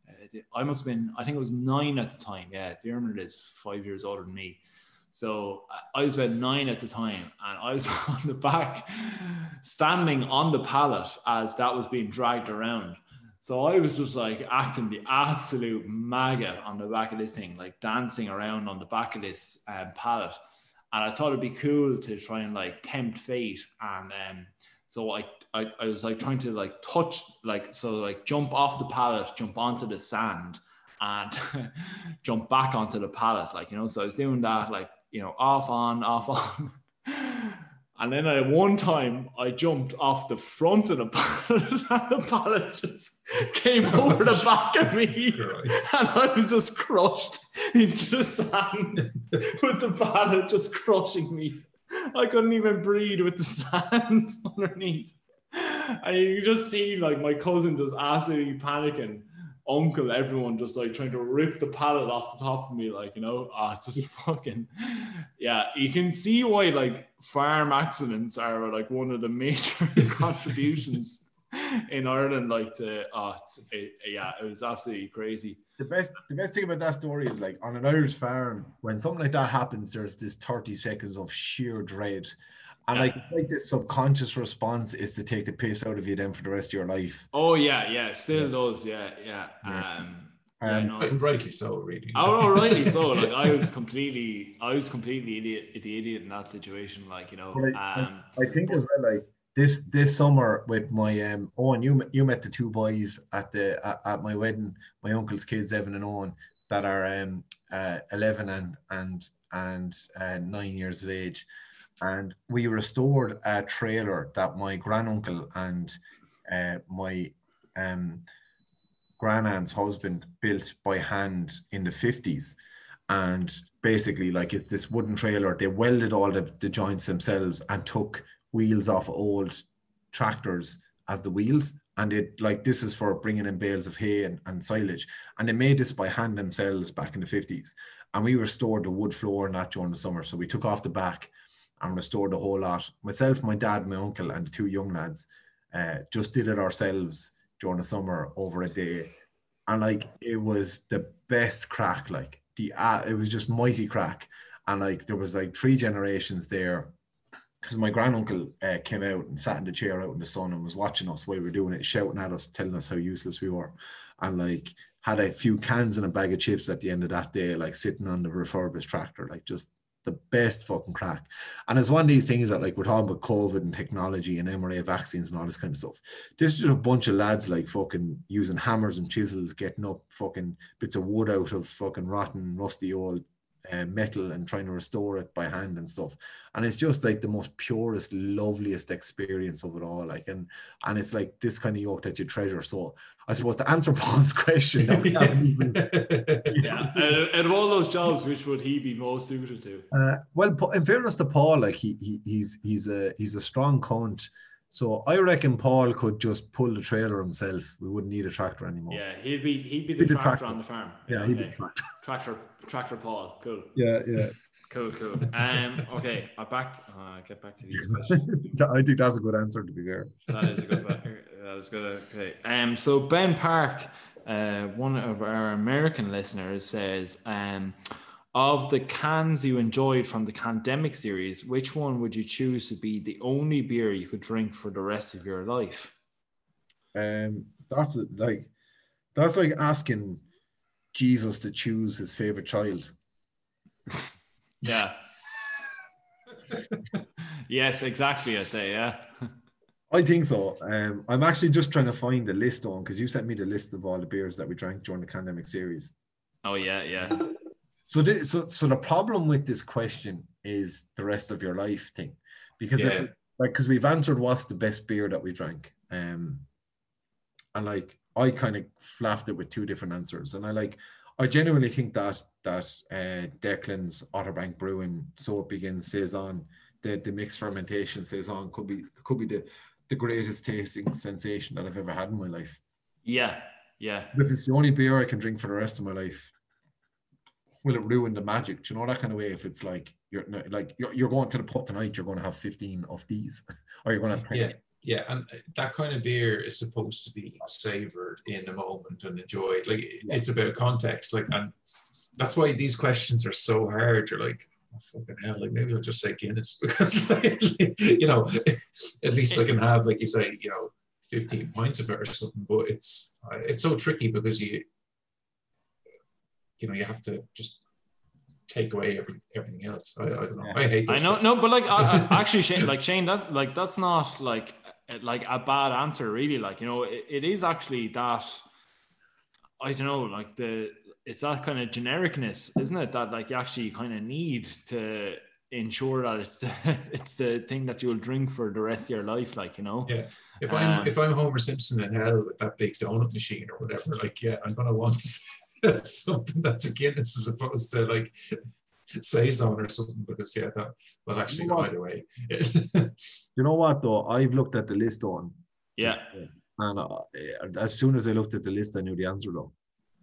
I must have been, I think it was nine at the time. Yeah, Diarmuid is five years older than me. So I was about nine at the time and I was on the back standing on the pallet as that was being dragged around. So I was just like acting the absolute maggot on the back of this thing, like dancing around on the back of this um, pallet. And I thought it'd be cool to try and like tempt fate. And um, so I, I, I was like trying to like touch, like, so like jump off the pallet, jump onto the sand and jump back onto the pallet. Like, you know, so I was doing that, like, you know, off on, off on. And then at one time I jumped off the front of the pallet and the pallet just came over the back of me as I was just crushed into the sand with the pallet just crushing me. I couldn't even breathe with the sand underneath. And you just see like my cousin just absolutely panicking. Uncle, everyone just like trying to rip the pallet off the top of me, like, you know, ah, it's just fucking, yeah. You can see why like farm accidents are like one of the major contributions in Ireland. Like to, oh, it's, it, yeah, it was absolutely crazy. The best, the best thing about that story is like on an Irish farm, when something like that happens, there's this thirty seconds of sheer dread. And like, it's like this subconscious response is to take the piss out of you then for the rest of your life. Oh yeah, yeah, still yeah. does, yeah, yeah. Um, yeah, um, no. rightly so, really. Oh, no, rightly so. Like I was completely, I was completely idiot, the idiot in that situation. Like, you know, I, um, I think as well, like this this summer with my um Owen, you you met the two boys at the at, at my wedding, my uncle's kids, Evan and Owen, that are um uh, eleven and and and uh, nine years of age. And we restored a trailer that my granduncle and uh, my um, grandaunt's husband built by hand in the fifties. And basically, like, it's this wooden trailer. They welded all the, the joints themselves and took wheels off old tractors as the wheels. And it, like, this is for bringing in bales of hay and, and silage. And they made this by hand themselves back in the fifties. And we restored the wood floor and that during the summer. So we took off the back and restored the whole lot. Myself, my dad, my uncle, and the two young lads uh, just did it ourselves during the summer over a day. And like, it was the best crack, like the, uh, it was just mighty crack. And like, there was like three generations there because my granduncle uh, came out and sat in the chair out in the sun and was watching us while we were doing it, shouting at us, telling us how useless we were. And like, had a few cans and a bag of chips at the end of that day, like sitting on the refurbished tractor, like just the best fucking crack. And it's one of these things that, like, we're talking about COVID and technology and M R A vaccines and all this kind of stuff. This is just a bunch of lads like fucking using hammers and chisels, getting up fucking bits of wood out of fucking rotten, rusty old uh, metal and trying to restore it by hand and stuff. And it's just like the most purest, loveliest experience of it all. Like, and and it's like this kind of yoke that you treasure. So I suppose to answer Paul's question, that we haven't even, yeah, and, and of all those jobs, which would he be most suited to? Uh, well, in fairness to Paul, like he, he he's he's a he's a strong cunt. So I reckon Paul could just pull the trailer himself. We wouldn't need a tractor anymore. Yeah, he'd be he'd be the, he'd tractor, tractor on the farm. Yeah, okay. he'd be the tractor. Tractor, tractor Paul. Cool. Yeah, yeah. Cool, cool. Um, okay, I back. Uh, get back to these questions. I think that's a good answer, to be fair. That is a good. That is good. Okay. Um. So Ben Park, uh, one of our American listeners, says, um, of the cans you enjoyed from the Candemic series, which one would you choose to be the only beer you could drink for the rest of your life? Um, that's like that's like asking Jesus to choose his favorite child. Yeah. Yes, exactly. I'd say, yeah. I think so. Um, I'm actually just trying to find the list on because you sent me the list of all the beers that we drank during the pandemic series. Oh yeah, yeah. So, the, so, so the problem with this question is the rest of your life thing, because Yeah. if like because we've answered what's the best beer that we drank, um, and like I kind of flapped it with two different answers, and I like I genuinely think that that uh, Declan's Otterbank Brewing, So It Begins saison, the the mixed fermentation saison could be could be the the greatest tasting sensation that I've ever had in my life. Yeah, yeah. This is the only beer I can drink for the rest of my life. Will it ruin the magic? Do you know that kind of way? If it's like you're like you're, you're going to the pub tonight, you're going to have fifteen of these, or you're going to have ten. Yeah, yeah, and that kind of beer is supposed to be savoured in a moment and enjoyed. Like it's about context. Like, and that's why these questions are so hard. You're like, oh, fucking hell, like maybe I'll just say Guinness because, like, you know, at least I can have, like you say, you know, fifteen pints of it or something. But it's it's so tricky because you. You know, you have to just take away every, everything else. I, I don't know. I hate. I know, no, but like, I, I, actually, Shane, like Shane, that like that's not like like a bad answer, really. Like, you know, it, it is actually that. I don't know, like the it's that kind of genericness, isn't it? That like you actually kind of need to ensure that it's it's the thing that you'll drink for the rest of your life. Like, you know. Yeah. If I'm um, if I'm Homer Simpson in hell with that big donut machine or whatever, like yeah, I'm gonna want to. Something that's a Guinness as opposed to like saison or something, because yeah, that will actually go either way. You know what though? I've looked at the list on. Yeah. And uh, as soon as I looked at the list, I knew the answer though.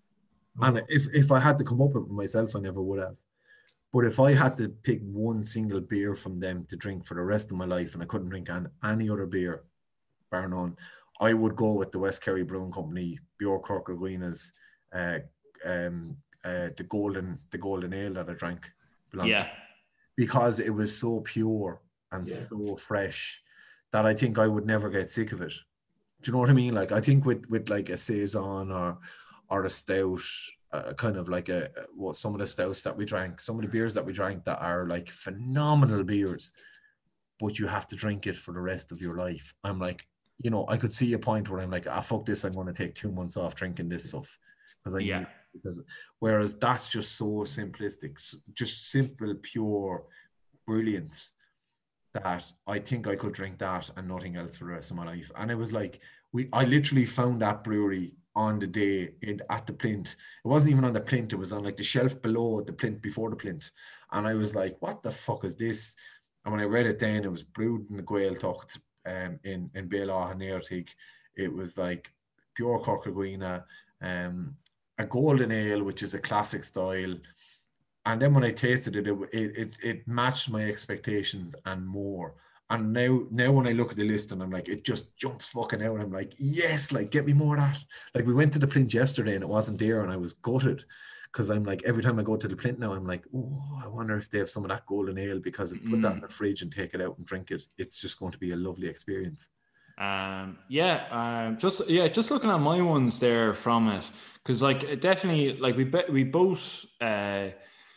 And if if I had to come up with it myself, I never would have. But if I had to pick one single beer from them to drink for the rest of my life, and I couldn't drink an, any other beer, bar none, I would go with the West Kerry Brewing Company, Bjork Cork-Aguina's, uh, um uh the golden the golden ale that I drank. Yeah, because it was so pure and yeah. so fresh that I think I would never get sick of it. Do you know what I mean? Like I think with with like a saison or or a stout, uh, kind of like a what some of the stouts that we drank, some of the beers that we drank that are like phenomenal beers, but you have to drink it for the rest of your life. I'm like, you know, I could see a point where I'm like, ah, fuck this, I'm going to take two months off drinking this stuff because I yeah. need. Because whereas that's just so simplistic, just simple, pure brilliance that I think I could drink that and nothing else for the rest of my life. And it was like we, I literally found that brewery on the day in, at the plinth. It wasn't even on the plinth; it was on like the shelf below the plinth before the plinth. And I was like, "What the fuck is this?" And when I read it, then it was brewed in the Gaeltacht, um, in in Béla and Airtig. It was like pure Cork-Aguina, um. a golden ale, which is a classic style. And then when I tasted it, it, it, it matched my expectations and more. And now, now when I look at the list and I'm like, it just jumps fucking out. I'm like, yes, like get me more of that. Like we went to the plinth yesterday and it wasn't there and I was gutted because I'm like, every time I go to the plinth now, I'm like, oh, I wonder if they have some of that golden ale, because I put mm. that in the fridge and take it out and drink it. It's just going to be a lovely experience. Um, yeah, um, just yeah, just looking at my ones there from it, because like definitely like we be- we both, uh,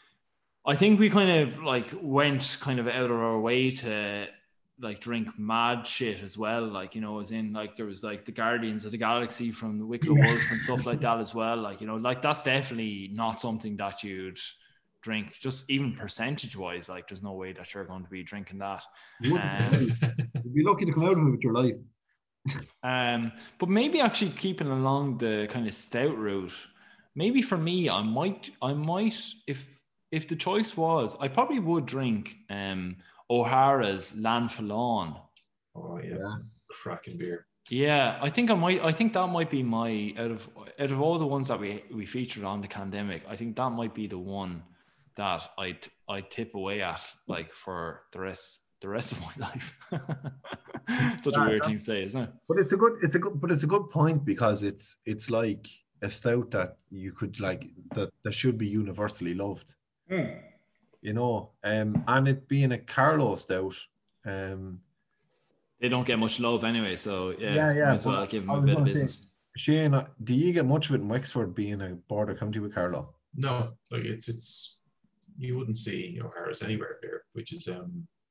I think we kind of like went kind of out of our way to like drink mad shit as well, like, you know, as in like there was like the Guardians of the Galaxy from the Wicklow Wolf and stuff like that as well, like, you know, like that's definitely not something that you'd drink, just even percentage wise, like there's no way that you're going to be drinking that. Um, you'd be lucky to come out of it with your life. um but maybe actually keeping along the kind of stout route, maybe for me I might I might if if the choice was, I probably would drink um O'Hara's Lanfalone. Oh yeah, yeah. Cracking beer. Yeah, I think I might I think that might be my out of out of all the ones that we we featured on the Pandemic, I think that might be the one that I'd I'd tip away at like for the rest the rest of my life. Such yeah, a weird thing to say, isn't it? But it's a good it's a good but it's a good point, because it's it's like a stout that you could like that that should be universally loved. Mm. You know, um and it being a Carlow stout, um they don't get much love anyway, so yeah, yeah, yeah. Might as well give them a bit of business. Say, Shane, do you get much of it in Wexford being a border county with Carlow? No, like it's it's you wouldn't see O'Hara's anywhere there, which is um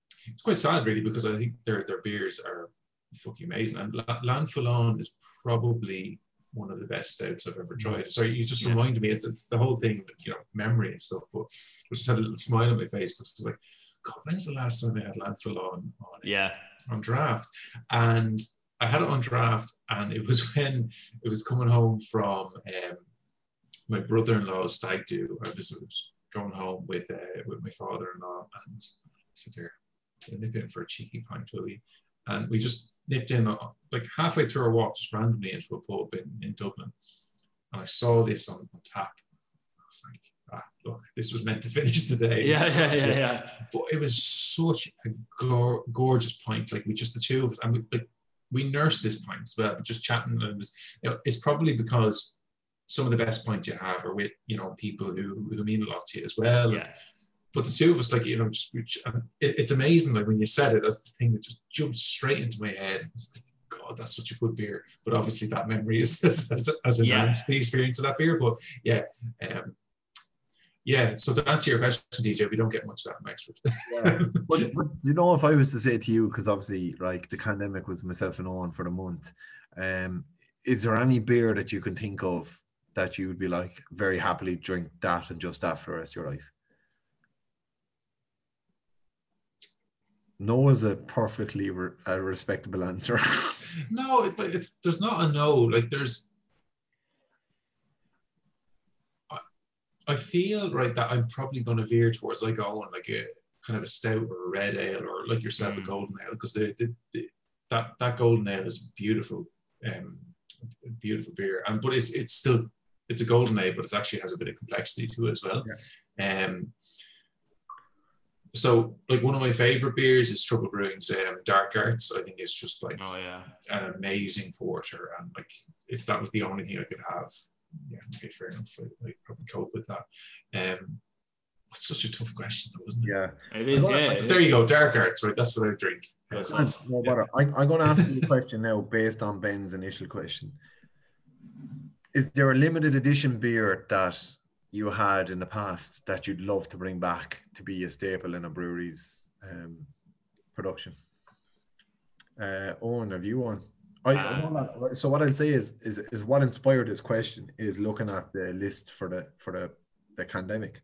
it's quite sad really, because I think their their beers are fucking amazing. And Lanfalone is probably one of the best stouts I've ever tried. Sorry, you just yeah. reminded me. It's it's the whole thing, like, you know, memory and stuff. But I just had a little smile on my face because it's like, God, when's the last time I had Lanfalone on? Yeah, on draft, and I had it on draft, and it was when it was coming home from um, my brother-in-law's stag do. I was, I was going home with uh, with my father-in-law, and I said, "Here, nip in for a cheeky pint, will we?" And we just nipped in, like halfway through our walk, just randomly into a pub in, in Dublin. And I saw this on, on tap. I was like, ah, look, this was meant to finish today. Yeah, yeah, yeah, yeah. But it was such a go- gorgeous pint. Like, we just, the two of us, and we, like, we nursed this pint as well, just chatting. And it was, you know, it's probably because some of the best pints you have are with, you know, people who, who mean a lot to you as well. Yeah. But the two of us, like, you know, just it, it's amazing. Like, when you said it, that's the thing that just jumped straight into my head. It's like, God, that's such a good beer. But obviously, that memory has, has, has enhanced yeah. the experience of that beer. But yeah, um, yeah. So to answer your question, D J, we don't get much of that in Wexford. Yeah. but, but you know, if I was to say to you, because obviously, like, the pandemic was myself and Owen for the month, um, is there any beer that you can think of that you would be like very happily drink that and just that for the rest of your life? No is a perfectly re- a respectable answer. No, it's like, it's, there's not a no. Like, there's, I, I feel right that I'm probably going to veer towards like oh, like a kind of a stout or a red ale, or like yourself mm. a golden ale, because the, the, the that that golden ale is beautiful, um, beautiful beer, and but it's it's still it's a golden ale, but it actually has a bit of complexity to it as well. Yeah. Um. So, like, one of my favorite beers is Trouble Brewing's um, Dark Arts. I think it's just like oh, yeah. an amazing porter, and like if that was the only thing I could have, yeah, okay, fair enough. I, I'd probably cope with that. Um, it's such a tough question, though, isn't it? Yeah, it is. Gonna, yeah, it there is. You go, Dark Arts, right? That's what I drink. Yeah. No yeah. I, I'm going to ask you a question now, based on Ben's initial question. Is there a limited edition beer that you had in the past that you'd love to bring back to be a staple in a brewery's um, production? Uh, Owen, have you one? I, uh, I know that, so what I'll say is, is is what inspired this question is looking at the list for the for the the pandemic,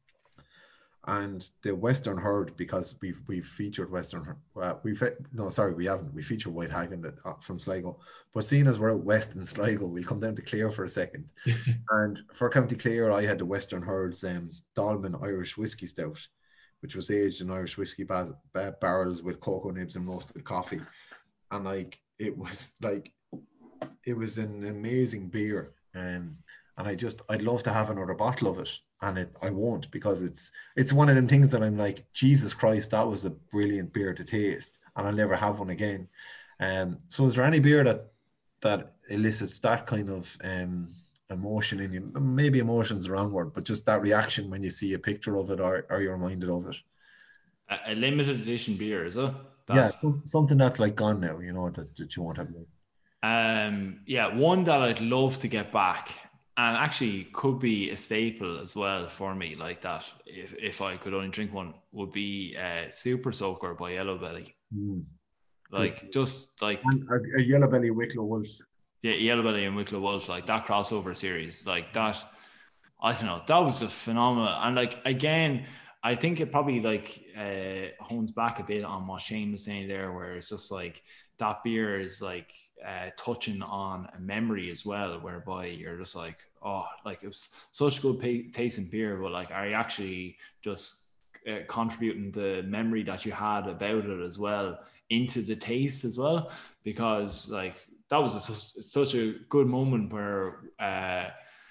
and the Western Herd, because we've we've featured Western Herd. Well, we've no sorry we haven't. We featured White Hag in the, uh, from Sligo, but seeing as we're out west in Sligo, we'll come down to Clare for a second. And for County Clare, I had the Western Herd's um, Dolman Irish Whiskey Stout, which was aged in Irish whiskey bas- bar- barrels with cocoa nibs and roasted coffee, and like it was like it was an amazing beer, um, and I just I'd love to have another bottle of it. And it, I won't, because it's it's one of them things that I'm like, Jesus Christ, that was a brilliant beer to taste, and I'll never have one again. Um, so is there any beer that that elicits that kind of um, emotion in you? Maybe emotion's the wrong word, but just that reaction when you see a picture of it, or, or you're reminded of it? A, a limited edition beer, is it? That... Yeah, so, something that's like gone now, you know, that, that you won't have. Um, yeah, one that I'd love to get back, and actually could be a staple as well for me, like that, if if I could only drink one, would be uh, Super Soaker by Yellow Belly. Mm. Like, yeah. just like... A, a Yellow Belly, Wicklow Wolf. Yeah, Yellow Belly and Wicklow Wolf, like that crossover series, like that, I don't know, that was just phenomenal. And like, again, I think it probably like uh, hones back a bit on what Shane was saying there, where it's just like, that beer is like uh, touching on a memory as well, whereby you're just like, oh, like it was such good pay- tasting beer, but like, are you actually just uh, contributing the memory that you had about it as well into the taste as well? Because like, that was a, such a good moment where uh,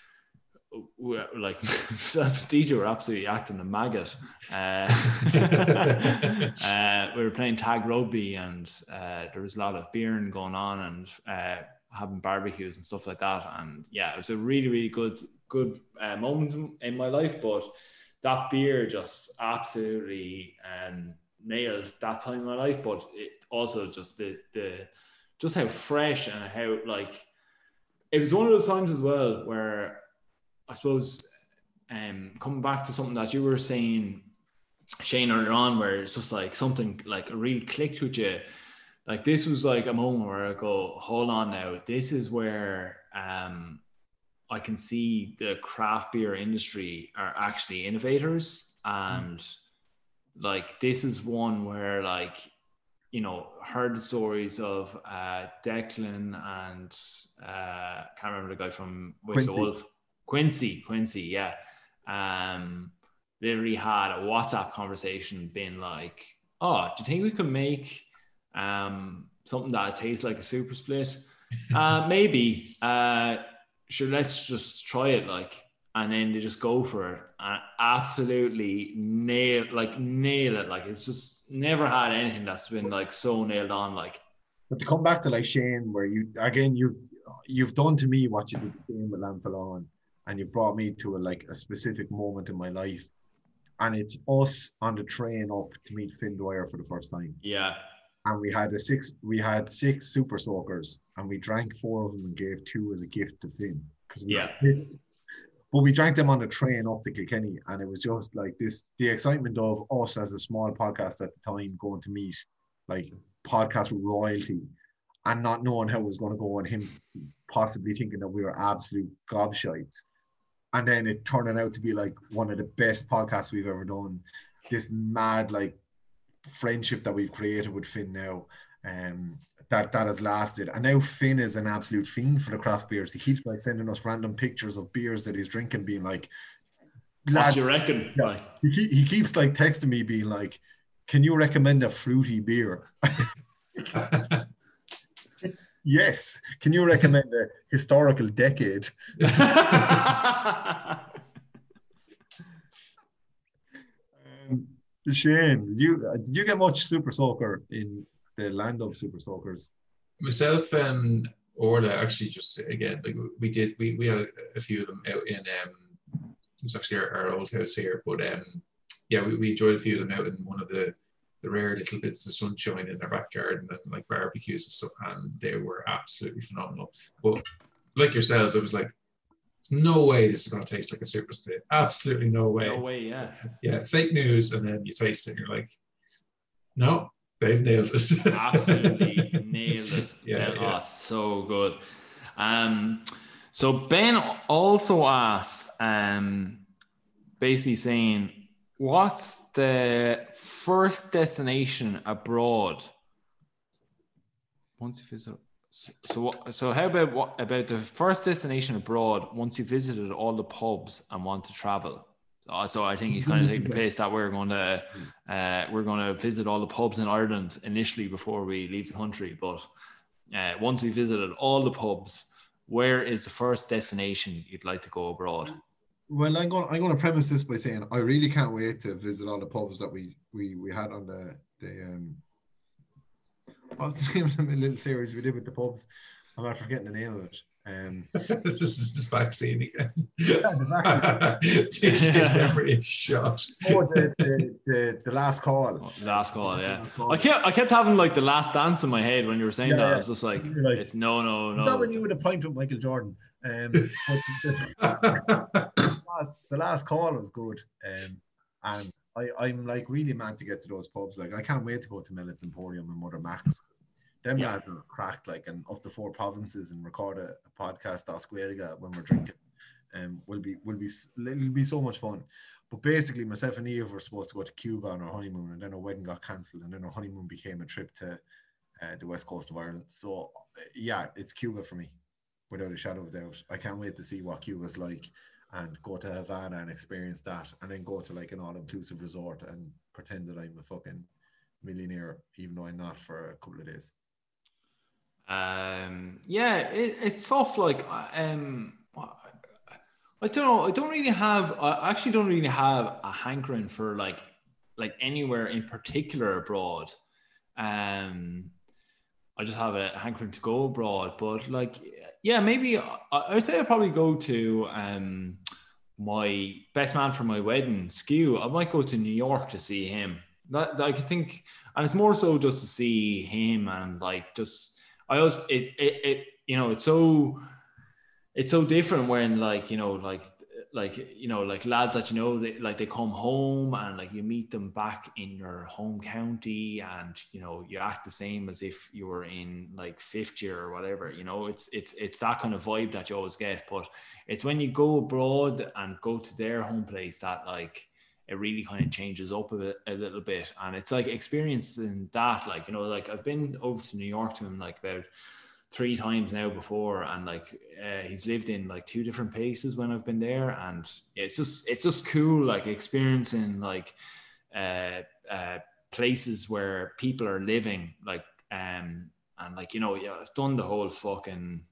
we, like D J were absolutely acting a maggot. Uh, uh, we were playing tag rugby, and uh, there was a lot of beering going on, and uh, having barbecues and stuff like that. And yeah, it was a really, really good, good uh, moment in my life. But that beer just absolutely um, nailed that time in my life. But it also just the the just how fresh and how like it was one of those times as well where I suppose um, coming back to something that you were saying Shane earlier on, where it's just like something like really clicked with you. Like this was like a moment where I go, hold on now, this is where um, I can see the craft beer industry are actually innovators. And mm. like, this is one where like, you know, heard the stories of uh, Declan and uh, can't remember the guy from Wicked Wolf. Quincy, Quincy, yeah. Um, literally had a WhatsApp conversation being like, oh, do you think we could make um, something that tastes like a super split? uh, maybe. Uh, sure, let's just try it, like. And then they just go for it and absolutely nail, like nail it. Like it's just never had anything that's been like so nailed on. Like, but to come back to like Shane, where you again you've you've done to me what you did with Lanfalone, and you brought me to a, like a specific moment in my life, and it's us on the train up to meet Finn Dwyer for the first time. Yeah, and we had a six, we had six super soakers, and we drank four of them and gave two as a gift to Finn because we yeah. were pissed. But we drank them on the train up to Kilkenny, and it was just like this, the excitement of us as a small podcast at the time going to meet like podcast royalty and not knowing how it was going to go, and him possibly thinking that we were absolute gobshites. And then it turning out to be like one of the best podcasts we've ever done. This mad like friendship that we've created with Finn now. Um, that that has lasted, and now Finn is an absolute fiend for the craft beers. He keeps like sending us random pictures of beers that he's drinking, being like, what do you reckon? Yeah, like he, he keeps like texting me being like, can you recommend a fruity beer? Yes. Can you recommend a historical decade? um, Shane, did you did you get much Super Soaker in the land of Super Soakers? Myself and Orla actually just again like we did we we had a, a few of them out in um it was actually our, our old house here, but um yeah we, we enjoyed a few of them out in one of the the rare little bits of sunshine in our backyard and like barbecues and stuff, and they were absolutely phenomenal. But like yourselves, I was like, there's no way this is going to taste like a super split. Absolutely no way. No way, yeah. Yeah, fake news. And then you taste it and you're like, no, they've nailed it. Absolutely nailed it. Yeah, yeah. Oh, so good. Um, so Ben also asked, um, basically saying, what's the first destination abroad once you visit? So, so how about what about the first destination abroad once you visited all the pubs and want to travel? Uh, so I think he's kind of taking the pace that we're going to uh, we're going to visit all the pubs in Ireland initially before we leave the country. But uh, once we visited all the pubs, where is the first destination you'd like to go abroad? Well, I'm going. I'm going to premise this by saying I really can't wait to visit all the pubs that we we we had on the the um. What was the name of the little series we did with the pubs? I'm not forgetting the name of it. Um, this is just vaccine again. Yeah, the vaccine. His memory is shot. Oh, the, the, the, the last call. Oh, last call, yeah. Last call. I kept I kept having like the last dance in my head when you were saying Yeah, that. yeah. I was just like, like it's no, no, no. That when you would have pint with Michael Jordan. Um, but the, the, last, the last call was good. Um, and I, I'm like really mad to get to those pubs. Like I can't wait to go to Millet's Emporium and Mother Max. Them Yeah. lads are cracked, like, and up to four provinces and record a, a podcast Oscuelga when we're drinking. Um, will be will be it'll be so much fun. But basically, myself and Eve were supposed to go to Cuba on our honeymoon, and then our wedding got cancelled, and then our honeymoon became a trip to uh, the west coast of Ireland. So yeah, it's Cuba for me, without a shadow of a doubt. I can't wait to see what Cuba's like, and go to Havana and experience that, and then go to like an all-inclusive resort and pretend that I'm a fucking millionaire, even though I'm not, for a couple of days. Um, yeah, it, it's tough. Like, um, I don't know. I don't really have. I actually don't really have a hankering for like, like anywhere in particular abroad. Um, I just have a hankering to go abroad. But like, yeah, maybe I, I'd say I'd probably go to um my best man for my wedding, Skew. I might go to New York to see him. That, that I could think, and it's more so just to see him and like just. I also it, it it you know it's so it's so different when like you know like like, you know, like lads that, you know, they like they come home and like you meet them back in your home county and, you know, you act the same as if you were in like fifth year or whatever, you know, it's, it's, it's that kind of vibe that you always get. But it's when you go abroad and go to their home place that like, it really kind of changes up a, bit, a little bit. And it's like experiencing that, like, you know, like I've been over to New York to him like about three times now before, and like uh, he's lived in like two different places when I've been there, and it's just it's just cool like experiencing like uh, uh, places where people are living, like um and like, you know, yeah, I've done the whole fucking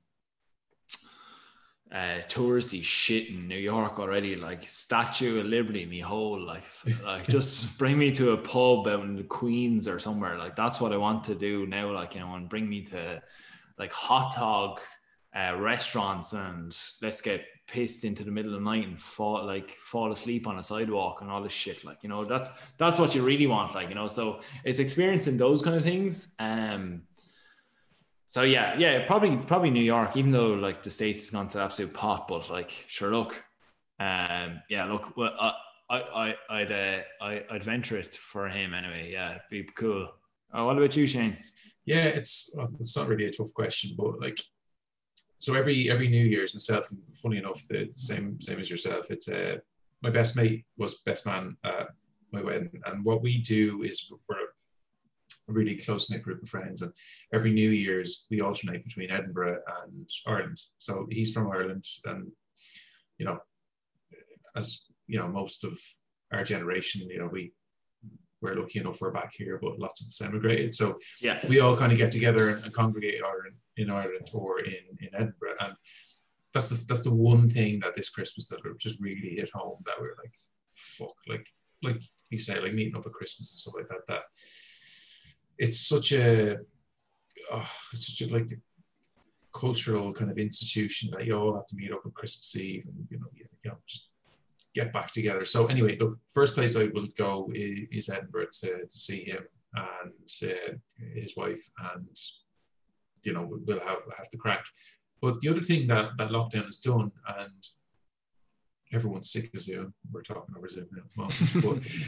uh, touristy shit in New York already, like Statue of Liberty, me whole life, like just bring me to a pub out in the Queens or somewhere, like that's what I want to do now, like, you know, and bring me to like hot dog uh, restaurants and let's get pissed into the middle of the night and fall like fall asleep on a sidewalk and all this shit, like, you know, that's that's what you really want, like, you know. So it's experiencing those kind of things. Um so yeah yeah probably probably New York, even though like the States has gone to absolute pot, but like sure, look, um yeah look well I I I'd uh, I, I'd venture it for him anyway. Yeah, it'd be cool. Uh, what about you, Shane? Yeah, it's it's not really a tough question, but like, so every every New Year's myself, and funny enough, the same same as yourself, it's uh, my best mate was best man at my wedding, and what we do is we're a really close knit group of friends, and every New Year's we alternate between Edinburgh and Ireland. So he's from Ireland, and you know, as you know, most of our generation, you know, we. We're lucky enough we're back here, but lots of us emigrated. So yeah, we all kind of get together and, and congregate Ireland, in Ireland or in, in Edinburgh. And that's the that's the one thing that this Christmas that just really hit home, that we're like, fuck, like like you say, like meeting up at Christmas and stuff like that. That it's such a oh, it's such a like the cultural kind of institution that you all have to meet up at Christmas Eve, and you know, you, you know, just get back together. So anyway, look, first place I will go is, is Edinburgh to, to see him and uh, his wife, and you know, we'll have have the crack. But the other thing that that lockdown has done, and everyone's sick of Zoom, we're talking over Zoom now at the moment, but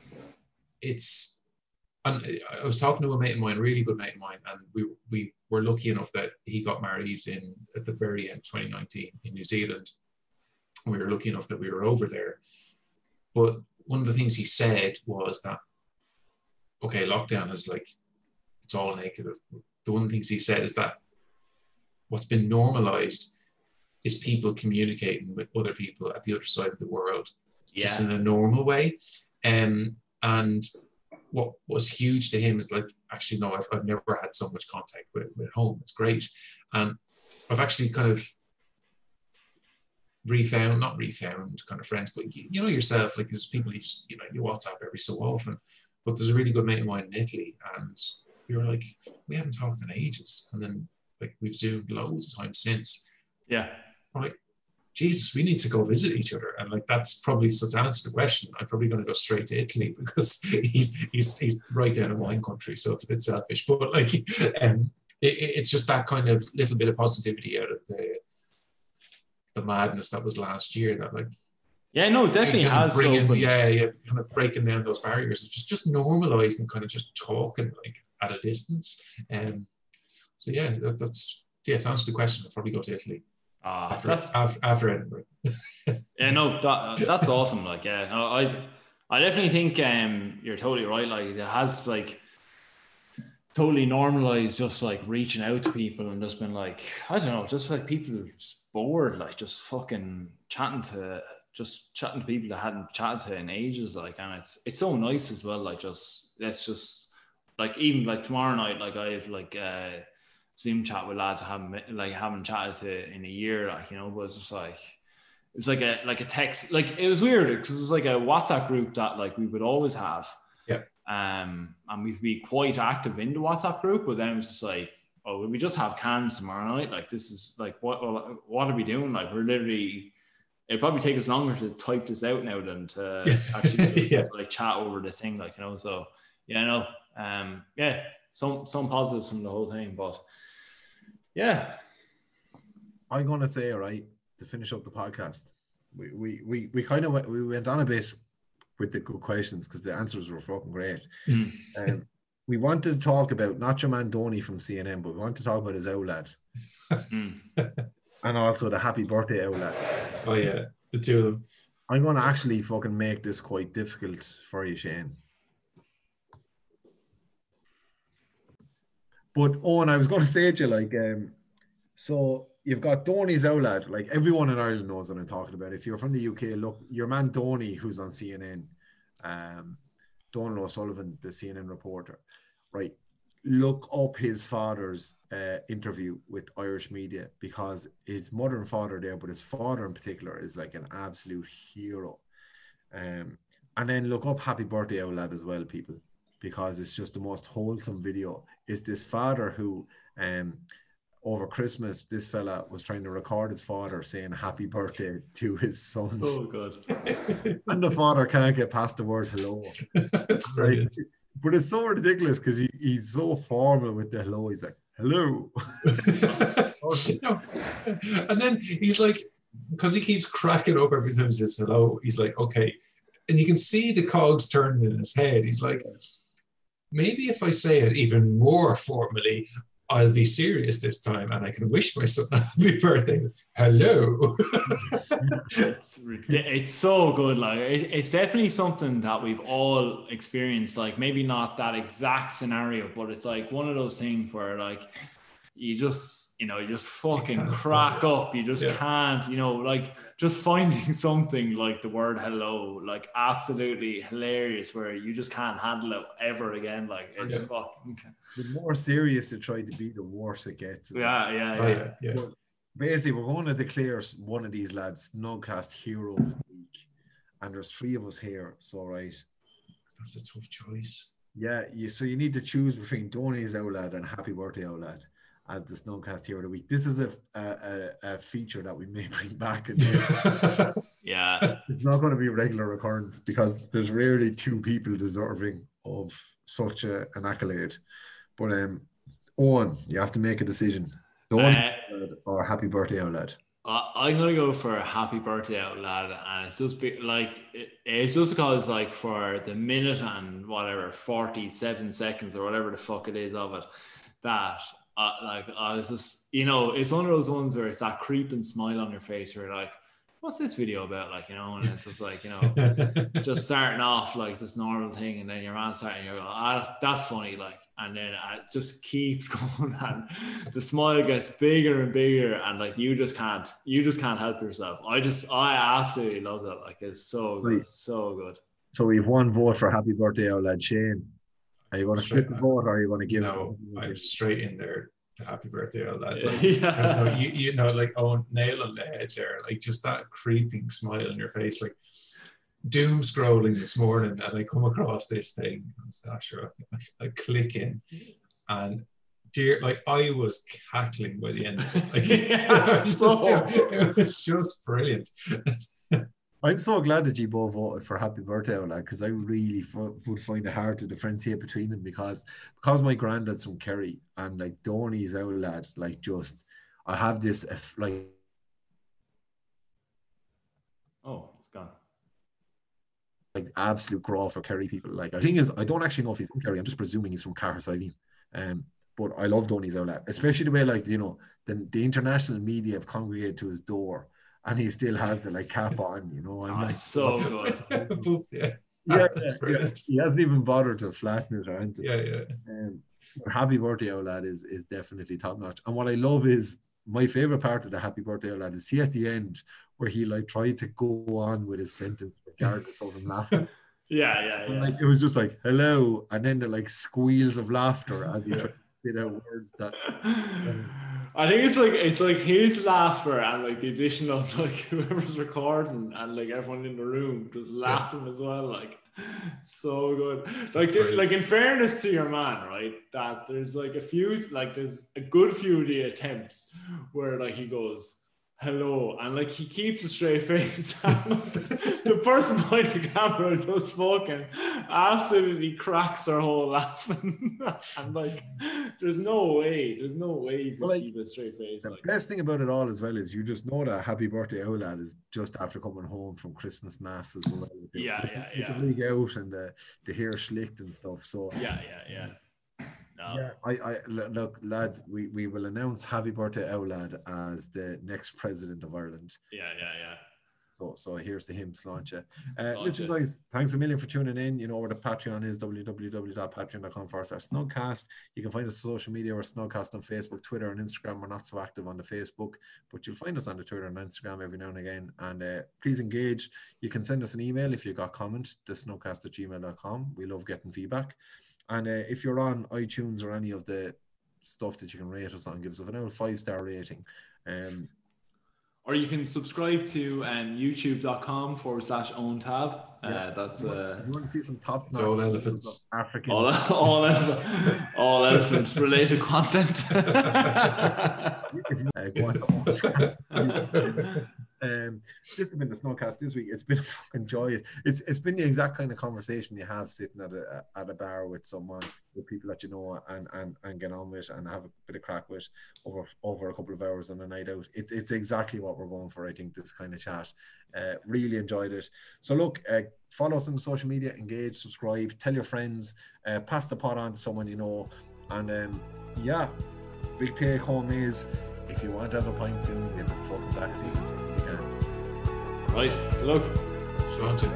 it's, and I was talking to a mate of mine, a really good mate of mine, and we we were lucky enough that he got married in at the very end twenty nineteen in New Zealand. We were lucky enough that we were over there. But one of the things he said was that, okay, lockdown is like, it's all negative. The one of the things he said is that what's been normalized is people communicating with other people at the other side of the world, yeah, just in a normal way. Um, and what was huge to him is like, actually, no, I've, I've never had so much contact with, with home. It's great. And I've actually kind of refound, not refound kind of friends, but you, you know yourself, like there's people you just, you know, you WhatsApp every so often. But there's a really good mate of mine in Italy, and we were like, we haven't talked in ages. And then like we've Zoomed loads of times since. Yeah. I'm like, Jesus, we need to go visit each other. And like, that's probably, so to answer the question, I'm probably going to go straight to Italy because he's he's he's right down in wine country, so it's a bit selfish. But like, um, it, it's just that kind of little bit of positivity out of the the madness that was last year, that like, yeah, no, it definitely has bringing, yeah yeah kind of breaking down those barriers. It's just just normalizing, kind of just talking like at a distance. And um, so yeah, that, that's yeah to answer the question, I'll probably go to Italy uh, after, that's, after after Edinburgh. Yeah, no, that, that's awesome. Like, yeah, no, I I definitely think um you're totally right. Like, it has like totally normalized just like reaching out to people and just been like, I don't know, just like people are just bored, like just fucking chatting to just chatting to people that hadn't chatted to in ages, like, and it's it's so nice as well, like just let's just like, even like tomorrow night, like I have like uh Zoom chat with lads I haven't like haven't chatted to in a year, like, you know, but it's just like it was like a like a text, like it was weird because it was like a WhatsApp group that like we would always have. Yeah. Um, and we'd be quite active in the WhatsApp group, but then it was just like, oh, we just have cans tomorrow night. Like, this is like, what what are we doing? Like, we're literally, it'd probably take us longer to type this out now than to actually just, yeah. like chat over this thing, like, you know. So yeah, no, um, yeah, some some positives from the whole thing, but yeah. I'm gonna say, right, to finish up the podcast, we we we, we kind of went, we went on a bit with the good questions because the answers were fucking great. Mm. Um, we wanted to talk about not your man Donny from C N N, but we want to talk about his Owlad. Mm. And also the happy birthday Owlad. Oh yeah, the two of them. I'm going to actually fucking make this quite difficult for you, Shane. But Owen, I was going to say to you, like, um, so you've got Donny's Owlad. Like everyone in Ireland knows what I'm talking about. If you're from the U K, look, your man Donny, who's on C N N, um, Donald O'Sullivan, the C N N reporter, right? Look up his father's uh, interview with Irish media, because his mother and father there, but his father in particular is like an absolute hero. Um, and then look up Happy Birthday Owlad as well, people, because it's just the most wholesome video. It's this father who, um, over Christmas, this fella was trying to record his father saying happy birthday to his son. Oh, God. And the father can't get past the word hello. That's brilliant. Like, it's, but it's so ridiculous because he, he's so formal with the hello. He's like, hello. No. And then he's like, because he keeps cracking up every time he says hello, he's like, okay. And you can see the cogs turning in his head. He's like, maybe if I say it even more formally, I'll be serious this time and I can wish my son a happy birthday. Hello. it's, it's so good. Like it, it's definitely something that we've all experienced. Like maybe not that exact scenario, but it's like one of those things where like you just, you know, you just fucking you crack up. You just yeah. can't, you know, like just finding something like the word hello, like absolutely hilarious, where you just can't handle it ever again. Like it's yeah. fucking. The more serious it tries to be, the worse it gets. Yeah, yeah, yeah. Oh, yeah, yeah. But basically, we're going to declare one of these lads Snugcast Hero of the Week, and there's three of us here. So, right, that's a tough choice. Yeah, you, so you need to choose between Donny's Owlad and Happy Birthday Owlad as the Snugcast Hero of the Week. This is a a, a feature that we may bring back. Yeah, it's not going to be a regular occurrence because there's rarely two people deserving of such a, an accolade. But um, Owen, you have to make a decision: Donny uh, or Happy Birthday Owlad. I'm gonna go for Happy Birthday Owlad, and it's just be, like it, it's just because like for the minute and whatever forty-seven seconds or whatever the fuck it is of it, that uh, like I was just, you know, it's one of those ones where it's that creeping smile on your face where you're like, what's this video about? Like, you know, and it's just like, you know, just starting off like this normal thing, and then your man starting, you're going, ah, that's, that's funny, like, and then it just keeps going, and the smile gets bigger and bigger, and like you just can't, you just can't help yourself. I just, I absolutely love that. Like, it's so good, right. so good. So we've one vote for Happy Birthday Owlad. Shane, are you going to split the vote, or are you going to give? No, it I'm straight in there. Happy Birthday Owlad. Like, yeah. no, you, you know, like, oh, nail on the head there. Like, just that creeping smile on your face. Like, doom scrolling this morning, and I come across this thing. I was like, oh, sure, I, I click in, and dear, like, I was cackling by the end of it. Like, yeah, it, was so... just, it was just brilliant. I'm so glad that you both voted for Happy Birthday Owlad, because I really f- would find it hard to differentiate between them, because because my granddad's from Kerry, and like Donny's Owlad, like just I have this like oh it's gone like absolute graw for Kerry people. Like, the thing is, I don't actually know if he's from Kerry. I'm just presuming he's from Carherside. Um, but I love Donny's Owlad, especially the way, like, you know, the the international media have congregated to his door, and he still has the like cap on, you know. I'm oh, like, so good. yeah, yeah, that's yeah, brilliant. He hasn't even bothered to flatten it or anything. Yeah, yeah. Um, Happy Birthday Owlad is is definitely top notch. And what I love is, my favorite part of the Happy Birthday Owlad is see at the end where he like tried to go on with his sentence regardless of him laughing. Yeah, yeah, yeah. And, like, it was just like hello, and then the like squeals of laughter as he yeah. tried to spit out words that. Um, I think it's like it's like his laughter and like the addition of like whoever's recording and like everyone in the room just laughing yeah. as well. Like, so good. Like, like in fairness to your man, right? That there's like a few, like there's a good few of the attempts where like he goes, hello, and like he keeps a straight face. The person behind the camera just fucking absolutely cracks their whole laughing. And like, there's no way, there's no way you can well, like, keep a straight face. The like. best thing about it all as well is you just know that Happy Birthday Owlad is just after coming home from Christmas Mass as well. Yeah, yeah, yeah. The league out and the, the hair slicked and stuff. So yeah, yeah, yeah. No. Yeah, I, I look, lads. We, we will announce Happy Birthday Owlad as the next president of Ireland. Yeah, yeah, yeah. So, so here's the hymn, Sláinte. Uh, listen, guys, thanks a million for tuning in. You know where the Patreon is: w w w dot patreon dot com forward slash Snugcast. You can find us on social media. We're Snugcast on Facebook, Twitter, and Instagram. We're not so active on the Facebook, but you'll find us on the Twitter and Instagram every now and again. And uh, please engage. You can send us an email if you got comment. the snugcast at gmail dot com. We love getting feedback. And uh, if you're on iTunes or any of the stuff that you can rate us on, give us a five-star rating. Um, or you can subscribe to um, youtube.com forward slash own tab. Uh, yeah. That's you, uh, want, you want to see some top all elephants, African, all, all, elephants, all elephants related content. Um, this has been the Snugcast this week. It's been a fucking joy. It's it's been the exact kind of conversation you have sitting at a at a bar with someone, with people that you know, and and and get on with and have a bit of crack with over over a couple of hours on a night out. It's it's exactly what we're going for. I think this kind of chat. Uh, really enjoyed it. So look, uh, follow us on social media, engage, subscribe, tell your friends, uh, pass the pod on to someone you know, and um, yeah, big take home is, if you want to have a pint soon, get the fucking vaccine as soon as you can. Right, look. Sláinte.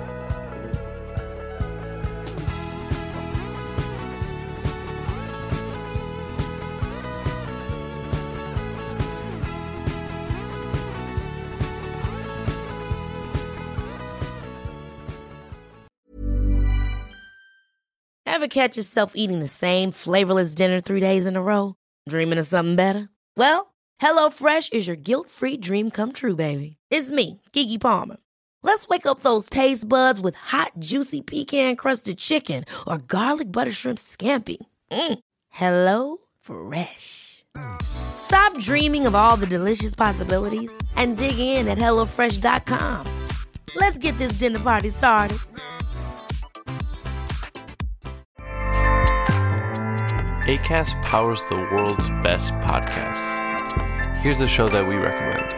Ever catch yourself eating the same flavorless dinner three days in a row? Dreaming of something better? Well, HelloFresh is your guilt-free dream come true, baby. It's me, Keke Palmer. Let's wake up those taste buds with hot, juicy pecan-crusted chicken or garlic butter shrimp scampi. Mm. Hello Fresh. Stop dreaming of all the delicious possibilities and dig in at hello fresh dot com. Let's get this dinner party started. Acast powers the world's best podcasts. Here's a show that we recommend.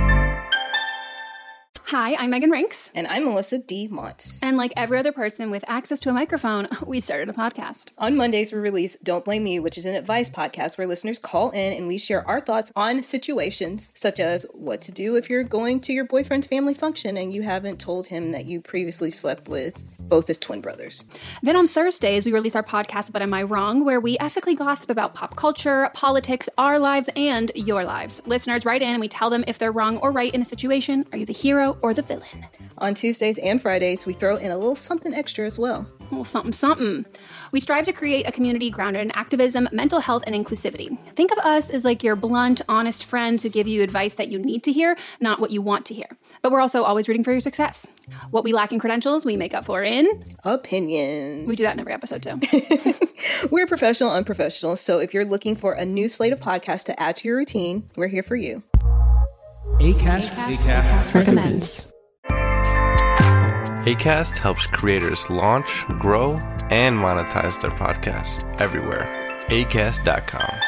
Hi, I'm Megan Rinks. And I'm Melissa D. Montz. And like every other person with access to a microphone, we started a podcast. On Mondays, we release Don't Blame Me, which is an advice podcast where listeners call in and we share our thoughts on situations such as what to do if you're going to your boyfriend's family function and you haven't told him that you previously slept with both his twin brothers. Then on Thursdays, we release our podcast, But Am I Wrong?, where we ethically gossip about pop culture, politics, our lives, and your lives. Listeners write in and we tell them if they're wrong or right in a situation. Are you the hero or the villain? On Tuesdays and Fridays, we throw in a little something extra as well. A little something, something. We strive to create a community grounded in activism, mental health, and inclusivity. Think of us as like your blunt, honest friends who give you advice that you need to hear, not what you want to hear. But we're also always rooting for your success. What we lack in credentials, we make up for in... opinions. We do that in every episode, too. We're professional, unprofessional, so if you're looking for a new slate of podcasts to add to your routine, we're here for you. Acast, Acast, Acast recommends. Acast helps creators launch, grow, and monetize their podcasts everywhere. acast dot com.